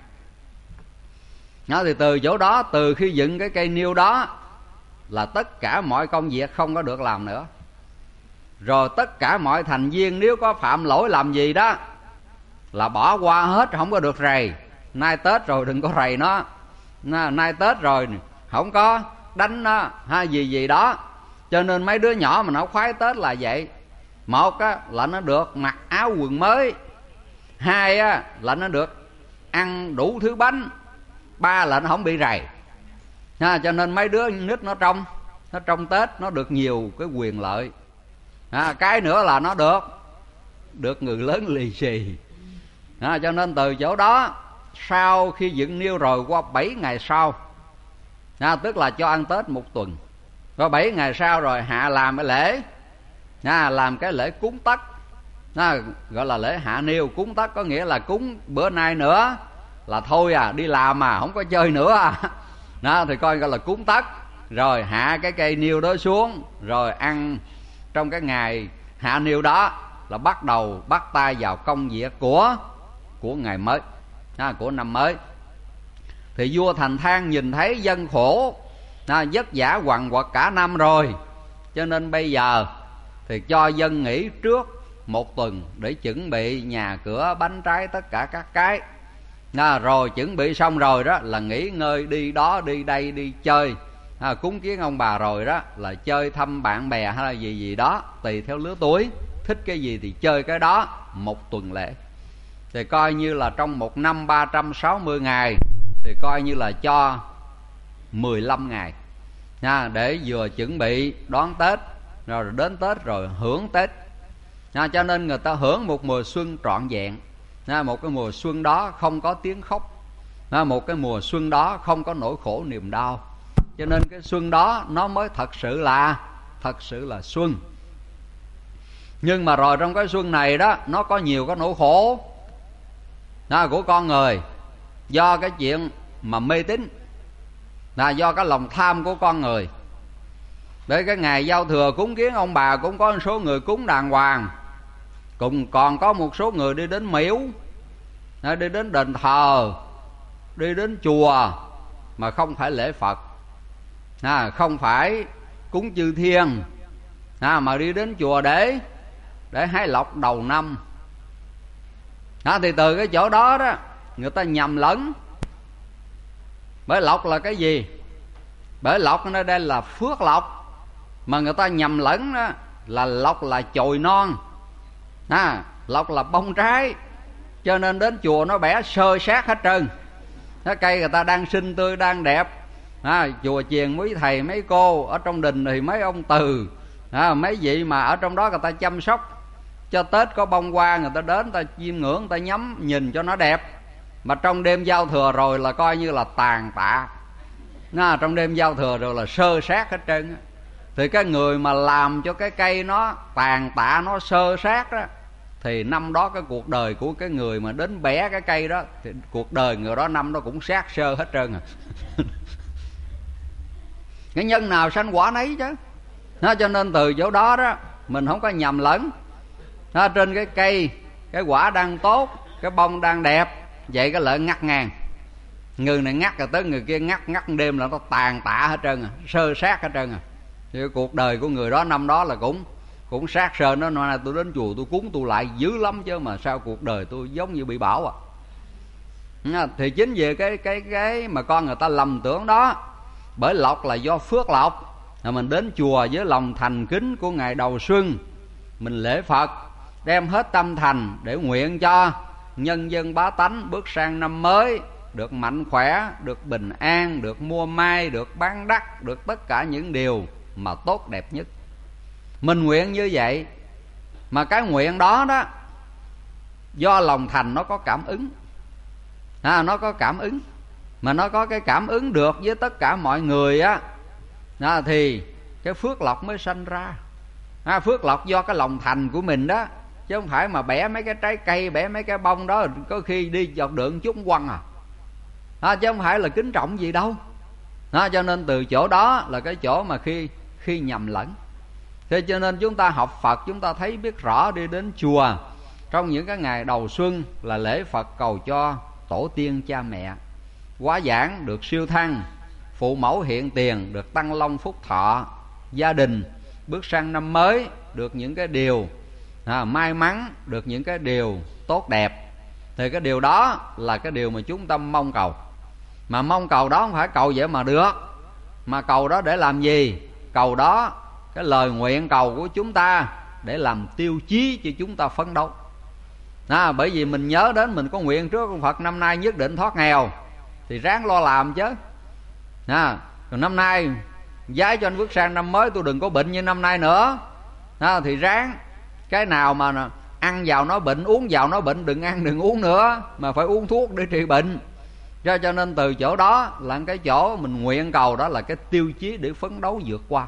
Thì từ chỗ đó, từ khi dựng cái cây niêu đó là tất cả mọi công việc không có được làm nữa. Rồi tất cả mọi thành viên nếu có phạm lỗi làm gì đó là bỏ qua hết, không có được rầy. Nay Tết rồi đừng có rầy nó, nay Tết rồi không có đánh nó hay gì đó. Cho nên mấy đứa nhỏ mà nó khoái Tết là vậy. Một á, là nó được mặc áo quần mới. Hai á, là nó được ăn đủ thứ bánh. Ba là nó không bị rầy. Cho nên mấy đứa nít nó trong Tết nó được nhiều cái quyền lợi. Cái nữa là nó được người lớn lì xì. Cho nên từ chỗ đó, sau khi dựng niêu rồi qua 7 ngày sau, tức là cho ăn Tết 1 tuần, rồi 7 ngày sau rồi hạ làm cái lễ, làm cái lễ cúng tất, gọi là lễ hạ niêu. Cúng tất có nghĩa là cúng bữa nay nữa là thôi đi làm mà không có chơi nữa thì coi gọi là cúng tất. Rồi hạ cái cây niêu đó xuống, rồi ăn trong cái ngày hạ niêu đó là bắt đầu bắt tay vào công việc của ngày mới, của năm mới. Thì vua Thành Thang nhìn thấy dân khổ, vất vả quằn quật cả năm rồi, cho nên bây giờ thì cho dân nghỉ trước 1 tuần để chuẩn bị nhà cửa bánh trái tất cả các cái. Rồi chuẩn bị xong rồi đó là nghỉ ngơi, đi đó đi đây đi chơi, cúng kiến ông bà rồi đó là chơi thăm bạn bè hay là gì gì đó, tùy theo lứa tuổi, thích cái gì thì chơi cái đó 1 tuần lễ. Thì coi như là trong 1 năm 360 ngày thì coi như là cho 15 ngày để vừa chuẩn bị đón Tết, rồi đến Tết rồi hưởng Tết. Cho nên người ta hưởng một mùa xuân trọn vẹn, một cái mùa xuân đó không có tiếng khóc, một cái mùa xuân đó không có nỗi khổ niềm đau. Cho nên cái xuân đó nó mới thật sự là xuân. Nhưng mà rồi trong cái xuân này đó, nó có nhiều cái nỗi khổ của con người, do cái chuyện mà mê tín, do cái lòng tham của con người. Để cái ngày giao thừa cúng kiến ông bà cũng có một số người cúng đàng hoàng, còn có một số người đi đến miếu, đi đến đền thờ, đi đến chùa mà không phải lễ Phật, không phải cúng chư thiên, mà đi đến chùa để hái lộc đầu năm. Thì từ cái chỗ đó đó người ta nhầm lẫn. Bởi lộc là cái gì? Bởi lộc ở đây là phước lộc, mà người ta nhầm lẫn đó là lộc là chồi non, lộc là bông trái. Cho nên đến chùa nó bẻ sơ sát hết trơn. Cây người ta đang xinh tươi đang đẹp, chùa chiền mấy thầy mấy cô, ở trong đình thì mấy ông từ, mấy vị mà ở trong đó người ta chăm sóc cho Tết có bông hoa, người ta đến người ta chiêm ngưỡng, người ta nhắm nhìn cho nó đẹp. Mà trong đêm giao thừa rồi là coi như là tàn tạ, trong đêm giao thừa rồi là sơ sát hết trơn. Thì cái người mà làm cho cái cây nó tàn tạ, nó sơ sát đó, thì năm đó cái cuộc đời của cái người mà đến bẻ cái cây đó, thì cuộc đời người đó năm đó cũng sát sơ hết trơn Cái nhân nào sanh quả nấy chứ. Cho nên từ chỗ đó đó mình không có nhầm lẫn. Trên cái cây, cái quả đang tốt, cái bông đang đẹp, vậy cái lợi ngắt ngang. Người này ngắt rồi tới người kia ngắt đêm là nó tàn tạ hết trơn sơ sát hết trơn Thì cuộc đời của người đó năm đó là cũng sát sơ. Nó nói là tôi đến chùa tôi cúng tôi lại dữ lắm, chứ mà sao cuộc đời tôi giống như bị bão Thì chính vì cái mà con người ta lầm tưởng đó. Bởi lộc là do phước lộc, mình đến chùa với lòng thành kính của ngày đầu xuân, mình lễ Phật, đem hết tâm thành để nguyện cho nhân dân bá tánh bước sang năm mới được mạnh khỏe, được bình an, được mua mai, được bán đắt, được tất cả những điều mà tốt đẹp nhất. Mình nguyện như vậy, mà cái nguyện đó đó do lòng thành nó có cảm ứng, nó có cảm ứng, mà nó có cái cảm ứng được với tất cả mọi người thì cái phước lộc mới sanh ra. Phước lộc do cái lòng thành của mình đó, chứ không phải mà bẻ mấy cái trái cây, bẻ mấy cái bông đó có khi đi dọc đường chút quăng chứ không phải là kính trọng gì đâu. Cho nên từ chỗ đó là cái chỗ mà khi nhầm lẫn. Thế cho nên chúng ta học Phật, chúng ta thấy biết rõ đi đến chùa trong những cái ngày đầu xuân là lễ Phật cầu cho tổ tiên cha mẹ, hóa giảng được siêu thăng, phụ mẫu hiện tiền được tăng long phúc thọ, gia đình bước sang năm mới được những cái điều may mắn, được những cái điều tốt đẹp. Thì cái điều đó là cái điều mà chúng ta mong cầu. Mà mong cầu đó không phải cầu vậy mà được, mà cầu đó để làm gì? Cầu đó, cái lời nguyện cầu của chúng ta để làm tiêu chí cho chúng ta phấn đấu. Bởi vì mình nhớ đến mình có nguyện trước ông Phật năm nay nhất định thoát nghèo, thì ráng lo làm chứ. Còn năm nay giái cho anh bước sang năm mới tôi đừng có bệnh như năm nay nữa, thì ráng cái nào mà ăn vào nó bệnh, uống vào nó bệnh, đừng ăn đừng uống nữa, mà phải uống thuốc để trị bệnh. Cho nên từ chỗ đó là cái chỗ mình nguyện cầu, đó là cái tiêu chí để phấn đấu vượt qua.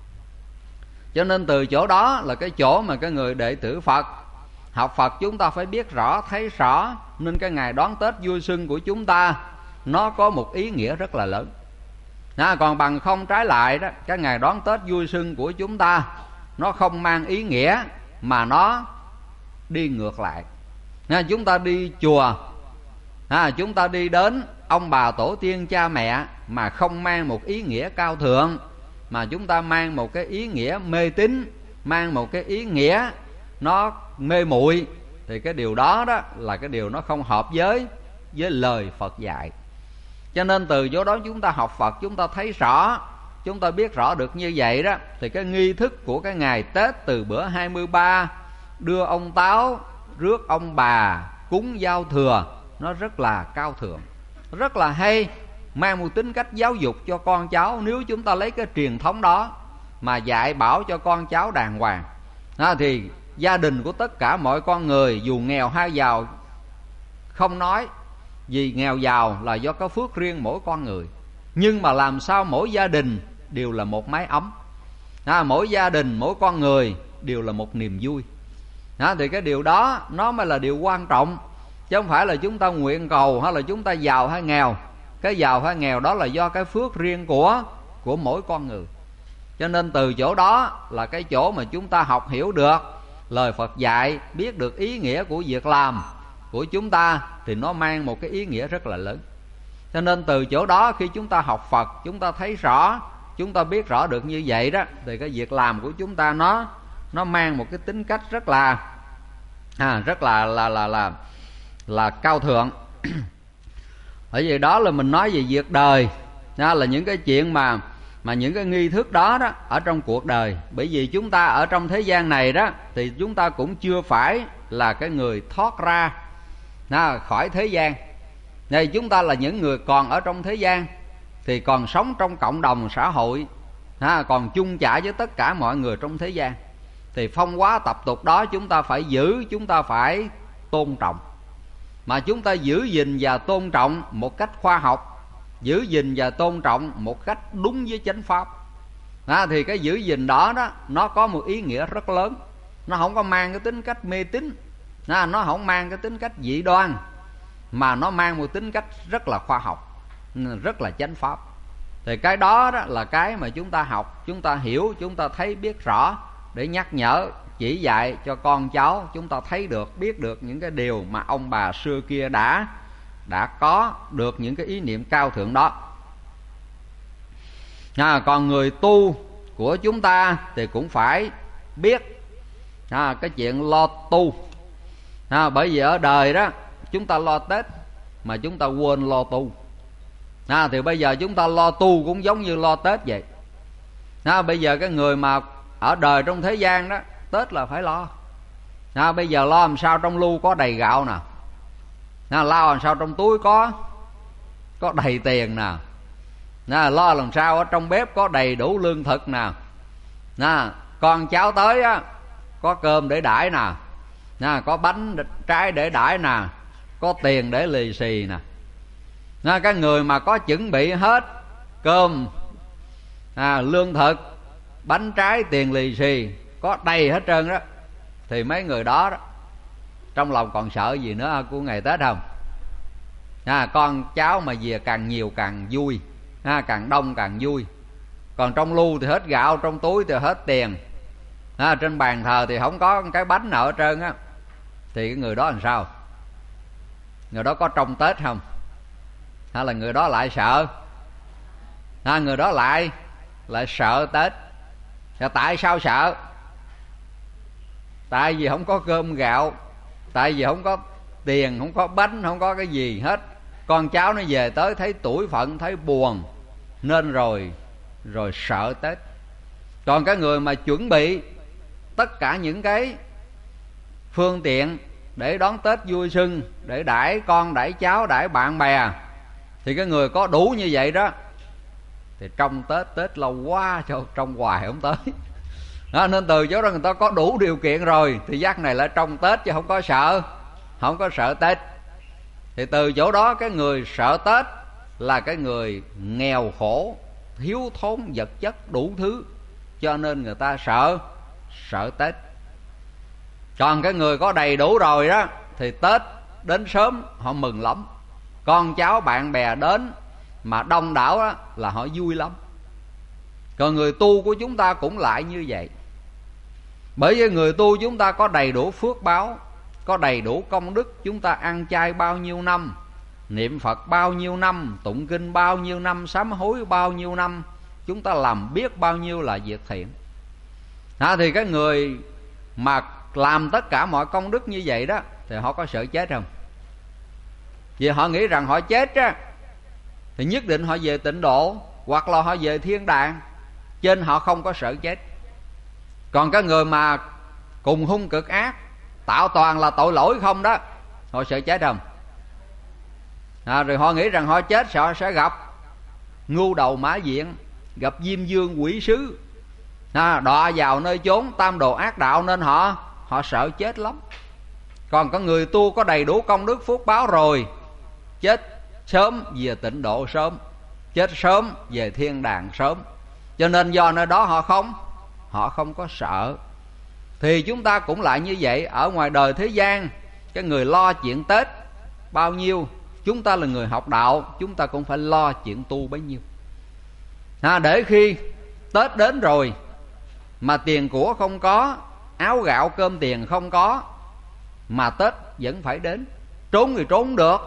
Cho nên từ chỗ đó là cái chỗ mà cái người đệ tử Phật học Phật chúng ta phải biết rõ, thấy rõ. Nên cái ngày đón Tết vui xuân của chúng ta nó có một ý nghĩa rất là lớn. Còn bằng không trái lại đó, cái ngày đón Tết vui xuân của chúng ta nó không mang ý nghĩa, mà nó đi ngược lại. Chúng ta đi chùa, chúng ta đi đến ông bà tổ tiên cha mẹ mà không mang một ý nghĩa cao thượng, mà chúng ta mang một cái ý nghĩa mê tín, mang một cái ý nghĩa nó mê muội, thì cái điều đó đó là cái điều nó không hợp với lời Phật dạy. Cho nên từ chỗ đó chúng ta học Phật, chúng ta thấy rõ, chúng ta biết rõ được như vậy đó, thì cái nghi thức của cái ngày Tết từ bữa 23 đưa ông Táo, rước ông bà, cúng giao thừa, nó rất là cao thượng, rất là hay, mang một tính cách giáo dục cho con cháu. Nếu chúng ta lấy cái truyền thống đó mà dạy bảo cho con cháu đàng hoàng thì gia đình của tất cả mọi con người, dù nghèo hay giàu, không nói, vì nghèo giàu là do có phước riêng mỗi con người, nhưng mà làm sao mỗi gia đình đều là một mái ấm, mỗi gia đình, mỗi con người đều là một niềm vui. Thì cái điều đó nó mới là điều quan trọng, chứ không phải là chúng ta nguyện cầu hay là chúng ta giàu hay nghèo. Cái giàu hay nghèo đó là do cái phước riêng của mỗi con người. Cho nên từ chỗ đó là cái chỗ mà chúng ta học hiểu được lời Phật dạy, biết được ý nghĩa của việc làm của chúng ta, thì nó mang một cái ý nghĩa rất là lớn. Cho nên từ chỗ đó khi chúng ta học Phật, chúng ta thấy rõ, chúng ta biết rõ được như vậy đó, thì cái việc làm của chúng ta nó mang một cái tính cách rất là cao thượng. Bởi vì đó là mình nói về việc đời, là những cái chuyện mà những cái nghi thức đó ở trong cuộc đời. Bởi vì chúng ta ở trong thế gian này đó, thì chúng ta cũng chưa phải là cái người thoát ra khỏi thế gian. Đây, chúng ta là những người còn ở trong thế gian, thì còn sống trong cộng đồng xã hội, còn chung chạ với tất cả mọi người trong thế gian. Thì phong hóa tập tục đó chúng ta phải giữ, chúng ta phải tôn trọng. Mà chúng ta giữ gìn và tôn trọng một cách khoa học, giữ gìn và tôn trọng một cách đúng với chánh pháp, thì cái giữ gìn đó nó có một ý nghĩa rất lớn. Nó không có mang cái tính cách mê tín, nó không mang cái tính cách dị đoan, mà nó mang một tính cách rất là khoa học, rất là chánh pháp. Thì cái đó là cái mà chúng ta học, chúng ta hiểu, chúng ta thấy biết rõ, để nhắc nhở, chỉ dạy cho con cháu chúng ta thấy được, biết được những cái điều mà ông bà xưa kia đã có được những cái ý niệm cao thượng đó. Còn người tu của chúng ta thì cũng phải biết cái chuyện lo tu. Bởi vì ở đời đó chúng ta lo Tết mà chúng ta quên lo tu. Thì bây giờ chúng ta lo tu cũng giống như lo Tết vậy. Bây giờ cái người mà ở đời trong thế gian đó, Tết là phải lo. Bây giờ lo làm sao trong lu có đầy gạo nè, lo làm sao trong túi có đầy tiền nè, lo làm sao ở trong bếp có đầy đủ lương thực nè, con cháu tới á có cơm để đãi nè, có bánh trái để đãi nè, có tiền để lì xì nè. Cái người mà có chuẩn bị hết cơm, lương thực, bánh trái, tiền lì xì, có đầy hết trơn đó, thì mấy người đó trong lòng còn sợ gì nữa của ngày Tết không? Con cháu mà về càng nhiều càng vui, càng đông càng vui. Còn trong lu thì hết gạo, trong túi thì hết tiền, trên bàn thờ thì không có cái bánh nào hết trơn á, thì cái người đó làm sao? Người đó có trong Tết không? Hay là người đó lại sợ? Người đó lại sợ Tết. Tại sao sợ? Tại vì không có cơm gạo, tại vì không có tiền, không có bánh, không có cái gì hết. Con cháu nó về tới thấy tủi phận, thấy buồn, nên rồi sợ Tết. Còn cái người mà chuẩn bị tất cả những cái phương tiện để đón Tết vui xuân, để đãi con, đãi cháu, đãi bạn bè, thì cái người có đủ như vậy đó, thì trong Tết lâu quá, trong hoài không tới. Nên từ chỗ đó người ta có đủ điều kiện rồi, thì giác này là trong Tết chứ không có sợ Tết. Thì từ chỗ đó cái người sợ Tết là cái người nghèo khổ, thiếu thốn vật chất đủ thứ, cho nên người ta sợ Tết. Còn cái người có đầy đủ rồi đó, thì Tết đến sớm họ mừng lắm, con cháu bạn bè đến mà đông đảo đó là họ vui lắm. Còn người tu của chúng ta cũng lại như vậy. Bởi vì người tu chúng ta có đầy đủ phước báo, có đầy đủ công đức, chúng ta ăn chay bao nhiêu năm, niệm Phật bao nhiêu năm, tụng kinh bao nhiêu năm, sám hối bao nhiêu năm, chúng ta làm biết bao nhiêu là việc thiện. Thì cái người mà làm tất cả mọi công đức như vậy đó, thì họ có sợ chết không? Vì họ nghĩ rằng họ chết á thì nhất định họ về tịnh độ, hoặc là họ về thiên đàng, cho nên họ không có sợ chết. Còn cái người mà cùng hung cực ác, tạo toàn là tội lỗi không đó, họ sợ chết không? Rồi họ nghĩ rằng họ chết họ sẽ gặp ngưu đầu mã diện, gặp diêm vương quỷ sứ, đọa vào nơi chốn tam đồ ác đạo, nên họ sợ chết lắm. Còn có người tu có đầy đủ công đức phước báo rồi, chết sớm về tịnh độ sớm, chết sớm về thiên đàng sớm. Cho nên do nơi đó họ không có sợ. Thì chúng ta cũng lại như vậy. Ở ngoài đời thế gian, cái người lo chuyện Tết bao nhiêu, chúng ta là người học đạo, chúng ta cũng phải lo chuyện tu bấy nhiêu. Để khi Tết đến rồi mà tiền của không có, áo gạo cơm tiền không có, mà Tết vẫn phải đến. Trốn thì trốn không được,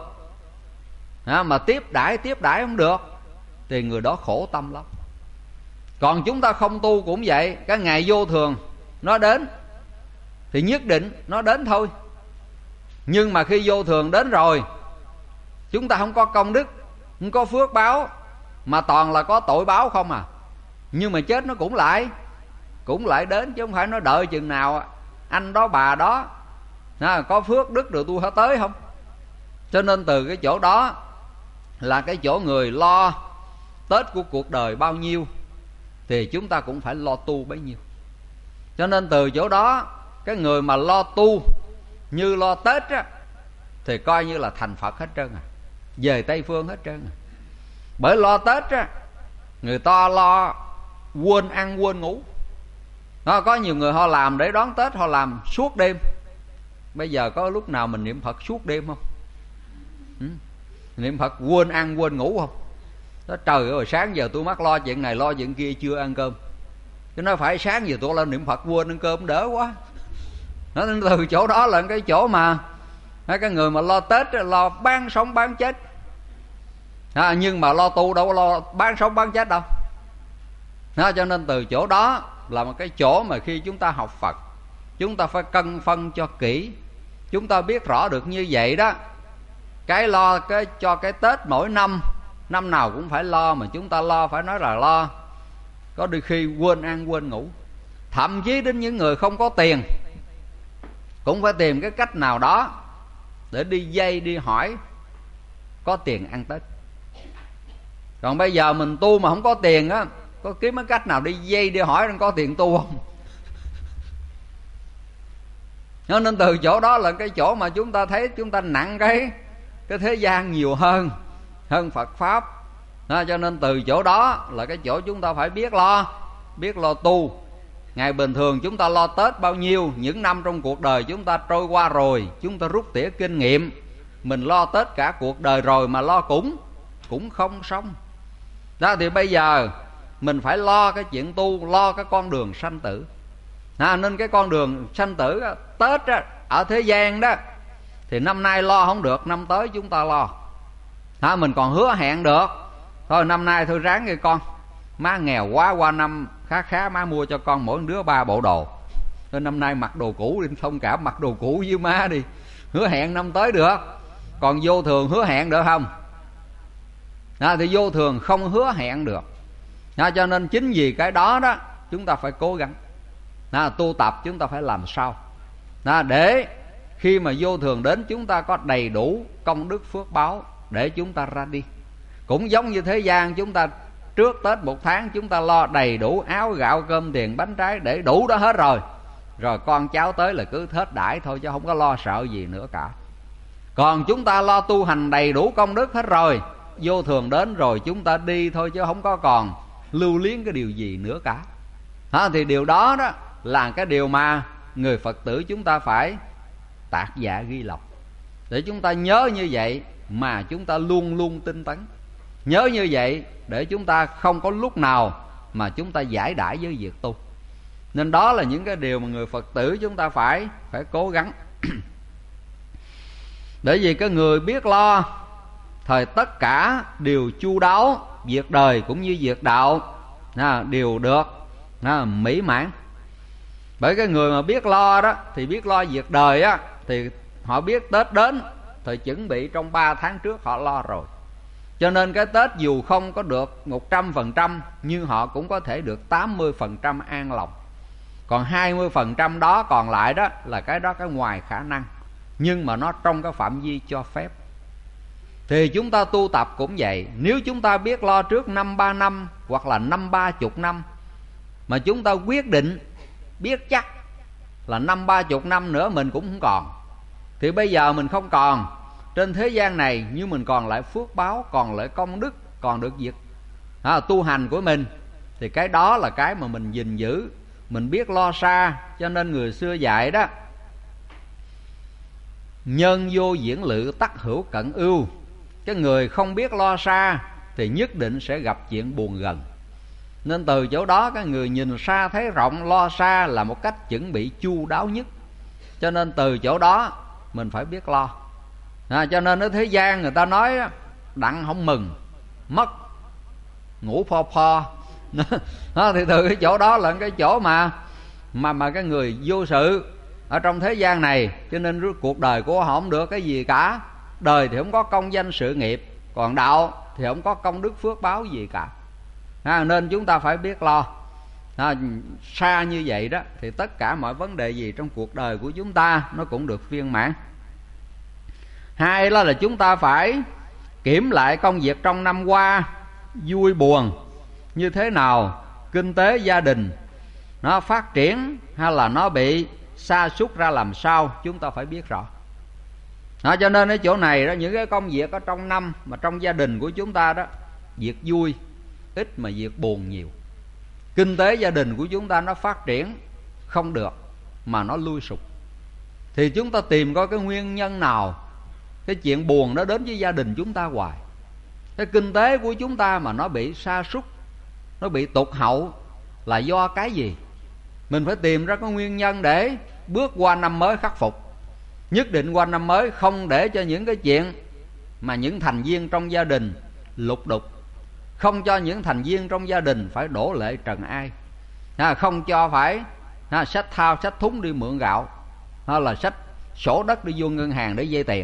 mà tiếp đãi không được, thì người đó khổ tâm lắm. Còn chúng ta không tu cũng vậy. Cái ngày vô thường nó đến thì nhất định nó đến thôi. Nhưng mà khi vô thường đến rồi, chúng ta không có công đức, không có phước báo, mà toàn là có tội báo không à. Nhưng mà chết nó cũng lại đến, chứ không phải nó đợi chừng nào anh đó bà đó có phước đức rồi tôi hãy tới không. Cho nên từ cái chỗ đó là cái chỗ người lo Tết của cuộc đời bao nhiêu, thì chúng ta cũng phải lo tu bấy nhiêu. Cho nên từ chỗ đó, cái người mà lo tu như lo Tết á, thì coi như là thành Phật hết trơn về Tây Phương hết trơn Bởi lo Tết á, người ta lo quên ăn quên ngủ. Có nhiều người họ làm để đón Tết, họ làm suốt đêm. Bây giờ có lúc nào mình niệm Phật suốt đêm không? Niệm Phật quên ăn quên ngủ không? Đó, trời ơi, sáng giờ tôi mắc lo chuyện này lo chuyện kia chưa ăn cơm. Chứ nó phải sáng giờ tôi lên niệm Phật quên ăn cơm đỡ quá. Nó từ chỗ đó là cái chỗ mà cái người mà lo Tết lo bán sống bán chết. Nhưng mà lo tu đâu có lo bán sống bán chết đâu. Cho nên từ chỗ đó là một cái chỗ mà khi chúng ta học Phật, chúng ta phải cân phân cho kỹ. Chúng ta biết rõ được như vậy đó, cái lo cho cái Tết mỗi năm, năm nào cũng phải lo, mà chúng ta lo phải nói là lo. Có đôi khi quên ăn quên ngủ. Thậm chí đến những người không có tiền cũng phải tìm cái cách nào đó để đi dây đi hỏi có tiền ăn Tết. Còn bây giờ mình tu mà không có tiền á, có kiếm cái cách nào đi dây đi hỏi có tiền tu không? Nên từ chỗ đó là cái chỗ mà chúng ta thấy chúng ta nặng cái thế gian nhiều hơn Phật Pháp. Cho nên từ chỗ đó là cái chỗ chúng ta phải biết lo tu. Ngày bình thường chúng ta lo Tết bao nhiêu, những năm trong cuộc đời chúng ta trôi qua rồi, chúng ta rút tỉa kinh nghiệm. Mình lo Tết cả cuộc đời rồi mà lo cũng không xong. Đó thì bây giờ mình phải lo cái chuyện tu, lo cái con đường sanh tử. Nên cái con đường sanh tử Tết á, ở thế gian đó thì năm nay lo không được, năm tới chúng ta lo. Mình còn hứa hẹn được, thôi năm nay thôi ráng đi con, má nghèo quá, qua năm khá má mua cho con mỗi đứa 3 bộ đồ. Thôi năm nay mặc đồ cũ đi, thông cảm mặc đồ cũ với má đi, hứa hẹn năm tới được. Còn vô thường hứa hẹn được không? Thì vô thường không hứa hẹn được. Cho nên chính vì cái đó đó chúng ta phải cố gắng tu tập, chúng ta phải làm sao để khi mà vô thường đến chúng ta có đầy đủ công đức phước báo để chúng ta ra đi. Cũng giống như thế gian, chúng ta trước Tết 1 tháng chúng ta lo đầy đủ áo gạo cơm tiền bánh trái, để đủ đó hết rồi. Rồi con cháu tới là cứ thết đãi thôi, chứ không có lo sợ gì nữa cả. Còn chúng ta lo tu hành đầy đủ công đức hết rồi, vô thường đến rồi chúng ta đi thôi, chứ không có còn lưu luyến cái điều gì nữa cả. Thì điều đó đó là cái điều mà người Phật tử chúng ta phải tạc dạ ghi lọc, để chúng ta nhớ như vậy mà chúng ta luôn luôn tinh tấn. Nhớ như vậy để chúng ta không có lúc nào mà chúng ta giải đãi với việc tu. Nên đó là những cái điều mà người Phật tử chúng ta phải cố gắng. Bởi vì cái người biết lo thời tất cả đều chu đáo, việc đời cũng như việc đạo đều được mỹ mãn. Bởi cái người mà biết lo đó thì biết lo việc đời á, thì họ biết Tết đến thì chuẩn bị trong 3 tháng trước họ lo rồi. Cho nên cái Tết dù không có được 100%, nhưng họ cũng có thể được 80% an lòng. Còn 20% đó còn lại đó là cái ngoài khả năng, nhưng mà nó trong cái phạm vi cho phép. Thì chúng ta tu tập cũng vậy. Nếu chúng ta biết lo trước 5-3 năm hoặc là 50-30 năm, mà chúng ta quyết định biết chắc là 50-30 năm nữa mình cũng không còn, thì bây giờ mình không còn trên thế gian này, nhưng mình còn lại phước báo, còn lại công đức, còn được việc tu hành của mình, thì cái đó là cái mà mình gìn giữ. Mình biết lo xa. Cho nên người xưa dạy đó, nhân vô diễn lự tắc hữu cận ưu. Cái người không biết lo xa thì nhất định sẽ gặp chuyện buồn gần. Nên từ chỗ đó cái người nhìn xa thấy rộng, lo xa là một cách chuẩn bị chu đáo nhất. Cho nên từ chỗ đó mình phải biết lo. Cho nên ở thế gian người ta nói đặng không mừng, mất ngủ pho pho. Thì từ cái chỗ đó là cái chỗ mà cái người vô sự ở trong thế gian này. Cho nên cuộc đời của họ không được cái gì cả. Đời thì không có công danh sự nghiệp, còn đạo thì không có công đức phước báo gì cả. Nên chúng ta phải biết lo. Xa như vậy đó thì tất cả mọi vấn đề gì trong cuộc đời của chúng ta nó cũng được viên mãn. Hai đó là chúng ta phải kiểm lại công việc trong năm qua, vui buồn như thế nào, kinh tế gia đình nó phát triển hay là nó bị sa sút ra làm sao, chúng ta phải biết rõ. Cho nên ở chỗ này đó, những cái công việc ở trong năm mà trong gia đình của chúng ta đó, việc vui ít mà việc buồn nhiều. Kinh tế gia đình của chúng ta nó phát triển không được mà nó lui sụp, thì chúng ta tìm coi cái nguyên nhân nào cái chuyện buồn nó đến với gia đình chúng ta hoài. Cái kinh tế của chúng ta mà nó bị sa sút, nó bị tụt hậu là do cái gì? Mình phải tìm ra cái nguyên nhân để bước qua năm mới khắc phục. Nhất định qua năm mới không để cho những cái chuyện mà những thành viên trong gia đình lục đục, không cho những thành viên trong gia đình phải đổ lệ trần ai, không cho phải xách thao xách thúng đi mượn gạo, hay là xách sổ đất đi vô ngân hàng để vay tiền.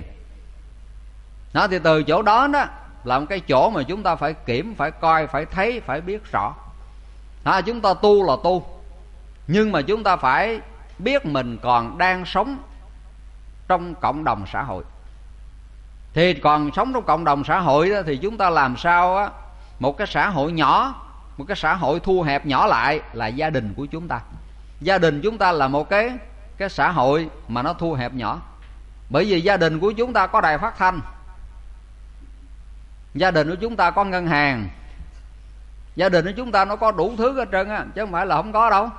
Thì từ chỗ đó đó là một cái chỗ mà chúng ta phải kiểm, phải coi, phải thấy, phải biết rõ. Chúng ta tu là tu, nhưng mà chúng ta phải biết mình còn đang sống trong cộng đồng xã hội. Thì còn sống trong cộng đồng xã hội đó, thì chúng ta làm sao á, một cái xã hội nhỏ, một cái xã hội thu hẹp nhỏ lại là gia đình của chúng ta. Gia đình chúng ta là một cái xã hội mà nó thu hẹp nhỏ. Bởi vì gia đình của chúng ta có đài phát thanh, gia đình của chúng ta có ngân hàng, gia đình của chúng ta nó có đủ thứ hết trơn á, chứ không phải là không có đâu.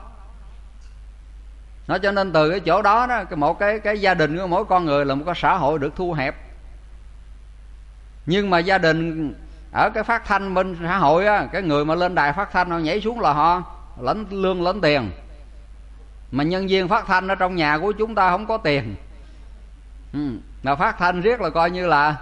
Cho nên từ cái chỗ đó đó, một cái gia đình của mỗi con người là một cái xã hội được thu hẹp. Nhưng mà gia đình ở cái phát thanh bên xã hội á, cái người mà lên đài phát thanh họ nhảy xuống là họ lãnh lương lãnh tiền. Mà nhân viên phát thanh ở trong nhà của chúng ta không có tiền, mà phát thanh riết là coi như là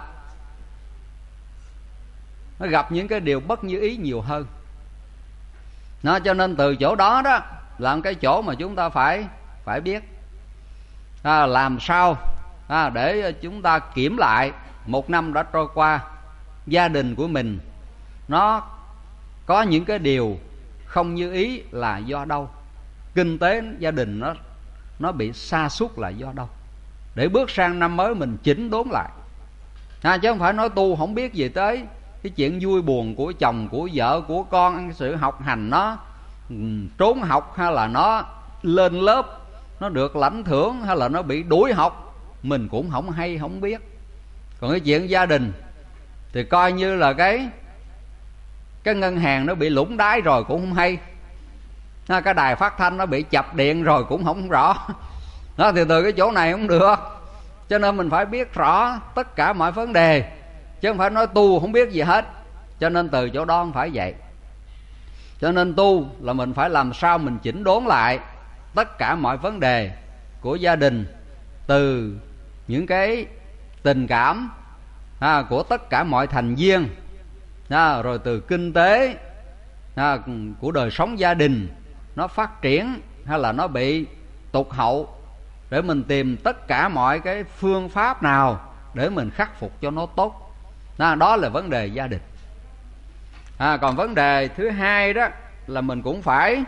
nó gặp những cái điều bất như ý nhiều hơn. Cho nên từ chỗ đó đó là cái chỗ mà chúng ta phải biết làm sao để chúng ta kiểm lại một năm đã trôi qua, gia đình của mình nó có những cái điều không như ý là do đâu, kinh tế gia đình nó bị sa sút là do đâu, để bước sang năm mới mình chỉnh đốn lại. Chứ không phải nói tu không biết gì tới cái chuyện vui buồn của chồng, của vợ, của con, sự học hành nó trốn học, hay là nó lên lớp nó được lãnh thưởng, hay là nó bị đuổi học, mình cũng không hay không biết. Còn cái chuyện gia đình thì coi như là cái ngân hàng nó bị lũng đáy rồi cũng không hay, cái đài phát thanh nó bị chập điện rồi cũng không rõ. Thì từ cái chỗ này không được. Cho nên mình phải biết rõ tất cả mọi vấn đề, chứ không phải nói tu không biết gì hết. Cho nên từ chỗ đó không phải vậy. Cho nên tu là mình phải làm sao mình chỉnh đốn lại tất cả mọi vấn đề của gia đình, từ những cái tình cảm của tất cả mọi thành viên, rồi từ kinh tế, của đời sống gia đình nó phát triển hay là nó bị tụt hậu, để mình tìm tất cả mọi cái phương pháp nào để mình khắc phục cho nó tốt. Đó là vấn đề gia đình. Còn vấn đề thứ hai đó là mình cũng phải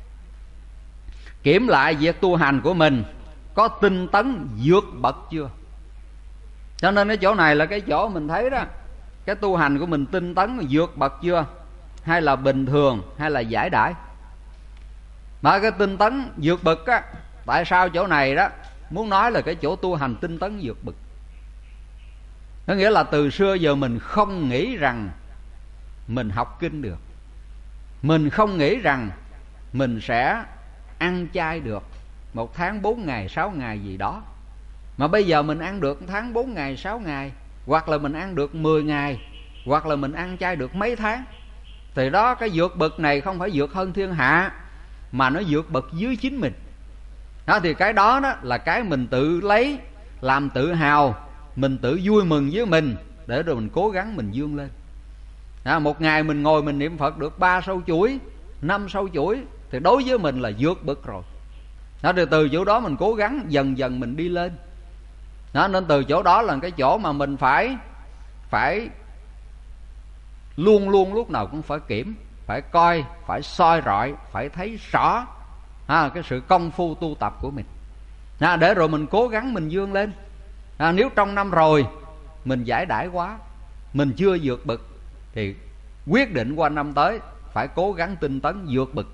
kiểm lại việc tu hành của mình có tinh tấn vượt bậc chưa. Cho nên cái chỗ này là cái chỗ mình thấy đó, cái tu hành của mình tinh tấn vượt bậc chưa, hay là bình thường, hay là giải đãi. Mà cái tinh tấn vượt bậc á, tại sao chỗ này đó muốn nói là cái chỗ tu hành tinh tấn vượt bậc? Có nghĩa là từ xưa giờ mình không nghĩ rằng mình học kinh được, mình không nghĩ rằng mình sẽ ăn chay được 1 tháng 4 ngày 6 ngày gì đó. Mà bây giờ mình ăn được 1 tháng 4 ngày 6 ngày, hoặc là mình ăn được 10 ngày, hoặc là mình ăn chay được mấy tháng. Thì đó, cái vượt bậc này không phải vượt hơn thiên hạ, mà nó vượt bậc dưới chính mình. Thì cái đó là cái mình tự lấy làm tự hào, mình tự vui mừng với mình, để rồi mình cố gắng mình vươn lên. Một ngày mình ngồi mình niệm Phật được 3 sâu chuỗi, 5 sâu chuỗi, thì đối với mình là vượt bậc rồi. Thì từ chỗ đó mình cố gắng dần dần mình đi lên. Nên từ chỗ đó là cái chỗ mà mình phải luôn luôn lúc nào cũng phải kiểm, phải coi, phải soi rọi, phải thấy rõ cái sự công phu tu tập của mình, để rồi mình cố gắng mình vươn lên. Nếu trong năm rồi mình giải đãi quá, mình chưa vượt bậc, thì quyết định qua năm tới phải cố gắng tinh tấn vượt bậc,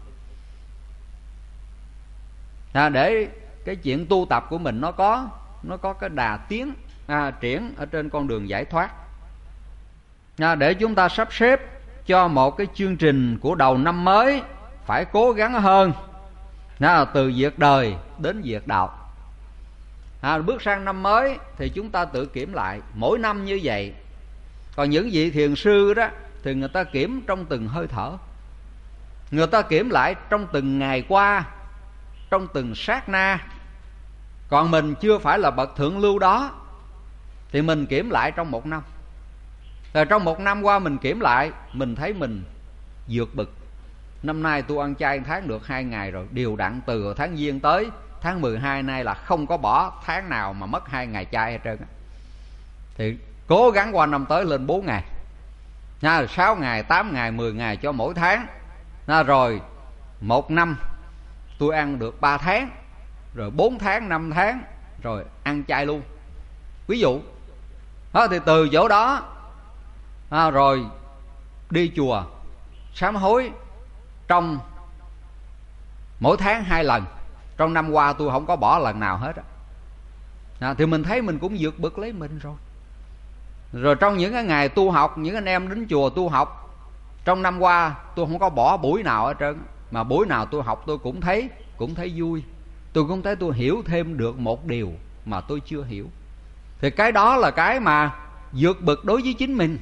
để cái chuyện tu tập của mình nó có cái đà tiến triển ở trên con đường giải thoát. Để chúng ta sắp xếp cho một cái chương trình của đầu năm mới phải cố gắng hơn, từ việc đời đến việc đạo. Bước sang năm mới thì chúng ta tự kiểm lại mỗi năm như vậy. Còn những vị thiền sư đó thì người ta kiểm trong từng hơi thở, người ta kiểm lại trong từng ngày qua, trong từng sát na. Còn mình chưa phải là bậc thượng lưu đó, thì mình kiểm lại trong 1 năm. Rồi trong 1 năm qua mình kiểm lại, mình thấy mình vượt bậc. Năm nay tôi ăn chay tháng được 2 ngày rồi, đều đặn từ tháng Giêng tới tháng 12 nay là không có bỏ tháng nào mà mất 2 ngày chay hết trơn. Thì cố gắng qua năm tới lên 4 ngày, 6 ngày, 8 ngày, 10 ngày cho mỗi tháng. Rồi 1 năm tôi ăn được 3 tháng, rồi 4 tháng, 5 tháng, rồi ăn chay luôn, ví dụ. Thì từ chỗ đó rồi đi chùa sám hối trong mỗi tháng 2 lần. Trong năm qua tôi không có bỏ lần nào hết thì mình thấy mình cũng vượt bậc lấy mình rồi. Rồi trong những cái ngày tu học, những anh em đến chùa tu học, trong năm qua tôi không có bỏ buổi nào hết trơn, mà buổi nào tôi học tôi cũng thấy vui. Tôi cũng thấy tôi hiểu thêm được một điều mà tôi chưa hiểu. Thì cái đó là cái mà vượt bậc đối với chính mình.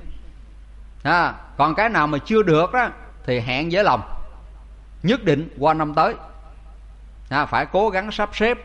Còn cái nào mà chưa được đó thì hẹn với lòng, nhất định qua năm tới phải cố gắng sắp xếp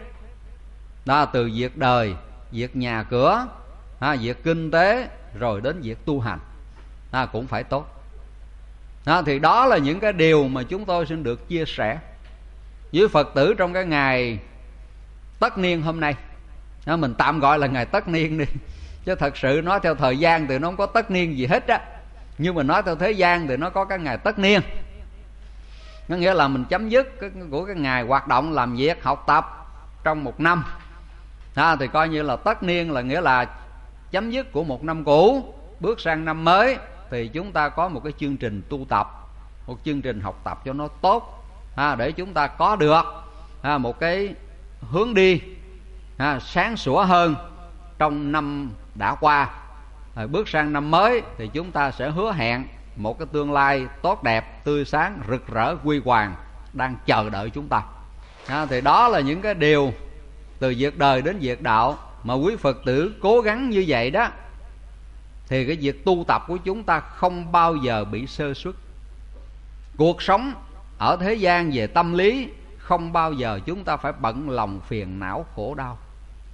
từ việc đời, việc nhà cửa, việc kinh tế, rồi đến việc tu hành cũng phải tốt. Thì đó là những cái điều mà chúng tôi xin được chia sẻ với Phật tử trong cái ngày tất niên hôm nay. Mình tạm gọi là ngày tất niên đi, chứ thật sự nói theo thời gian thì nó không có tất niên gì hết á. Nhưng mà nói theo thế gian thì nó có cái ngày tất niên. Có nghĩa là mình chấm dứt của cái ngày hoạt động làm việc học tập trong 1 năm. Thì coi như là tất niên, là nghĩa là chấm dứt của 1 năm cũ, bước sang năm mới thì chúng ta có một cái chương trình tu tập, một chương trình học tập cho nó tốt, để chúng ta có được một cái hướng đi sáng sủa hơn trong năm đã qua. Rồi bước sang năm mới thì chúng ta sẽ hứa hẹn một cái tương lai tốt đẹp, tươi sáng, rực rỡ, huy hoàng đang chờ đợi chúng ta. Thì đó là những cái điều từ việc đời đến việc đạo mà quý Phật tử cố gắng như vậy đó, thì cái việc tu tập của chúng ta không bao giờ bị sơ suất. Cuộc sống ở thế gian về tâm lý không bao giờ chúng ta phải bận lòng phiền não khổ đau.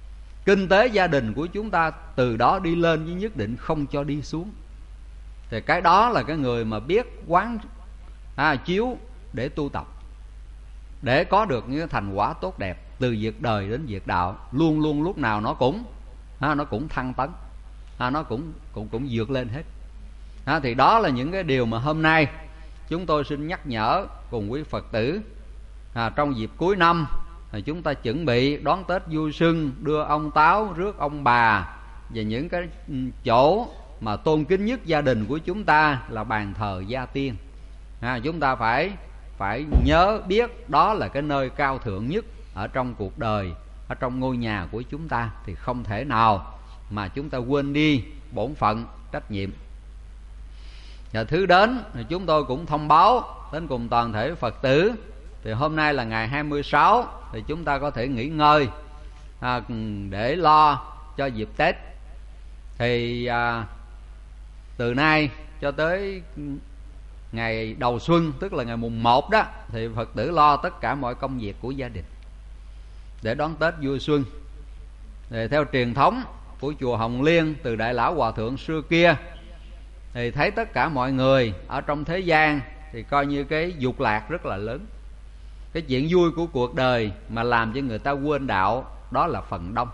kinh tế gia đình của chúng ta từ đó đi lên, với nhất định không cho đi xuống. Thì cái đó là cái người mà biết quán chiếu để tu tập, để có được những thành quả tốt đẹp từ việc đời đến việc đạo. Luôn luôn lúc nào nó cũng thăng tấn, nó cũng vượt lên hết. Thì đó là những cái điều mà hôm nay chúng tôi xin nhắc nhở cùng quý Phật tử. Trong dịp cuối năm chúng ta chuẩn bị đón Tết vui xuân, đưa ông Táo, rước ông bà về những cái chỗ mà tôn kính nhất gia đình của chúng ta là bàn thờ gia tiên. Chúng ta phải nhớ biết đó là cái nơi cao thượng nhất ở trong cuộc đời, ở trong ngôi nhà của chúng ta, thì không thể nào mà chúng ta quên đi bổn phận trách nhiệm. Và thứ đến thì chúng tôi cũng thông báo đến cùng toàn thể Phật tử, thì hôm nay là ngày 26 thì chúng ta có thể nghỉ ngơi để lo cho dịp Tết. Thì từ nay cho tới ngày đầu xuân, tức là ngày mùng 1 đó, thì Phật tử lo tất cả mọi công việc của gia đình để đón Tết vui xuân. Thì theo truyền thống của chùa Hồng Liên từ Đại Lão Hòa Thượng xưa kia, thì thấy tất cả mọi người ở trong thế gian thì coi như cái dục lạc rất là lớn. Cái chuyện vui của cuộc đời mà làm cho người ta quên đạo, đó là phần đông.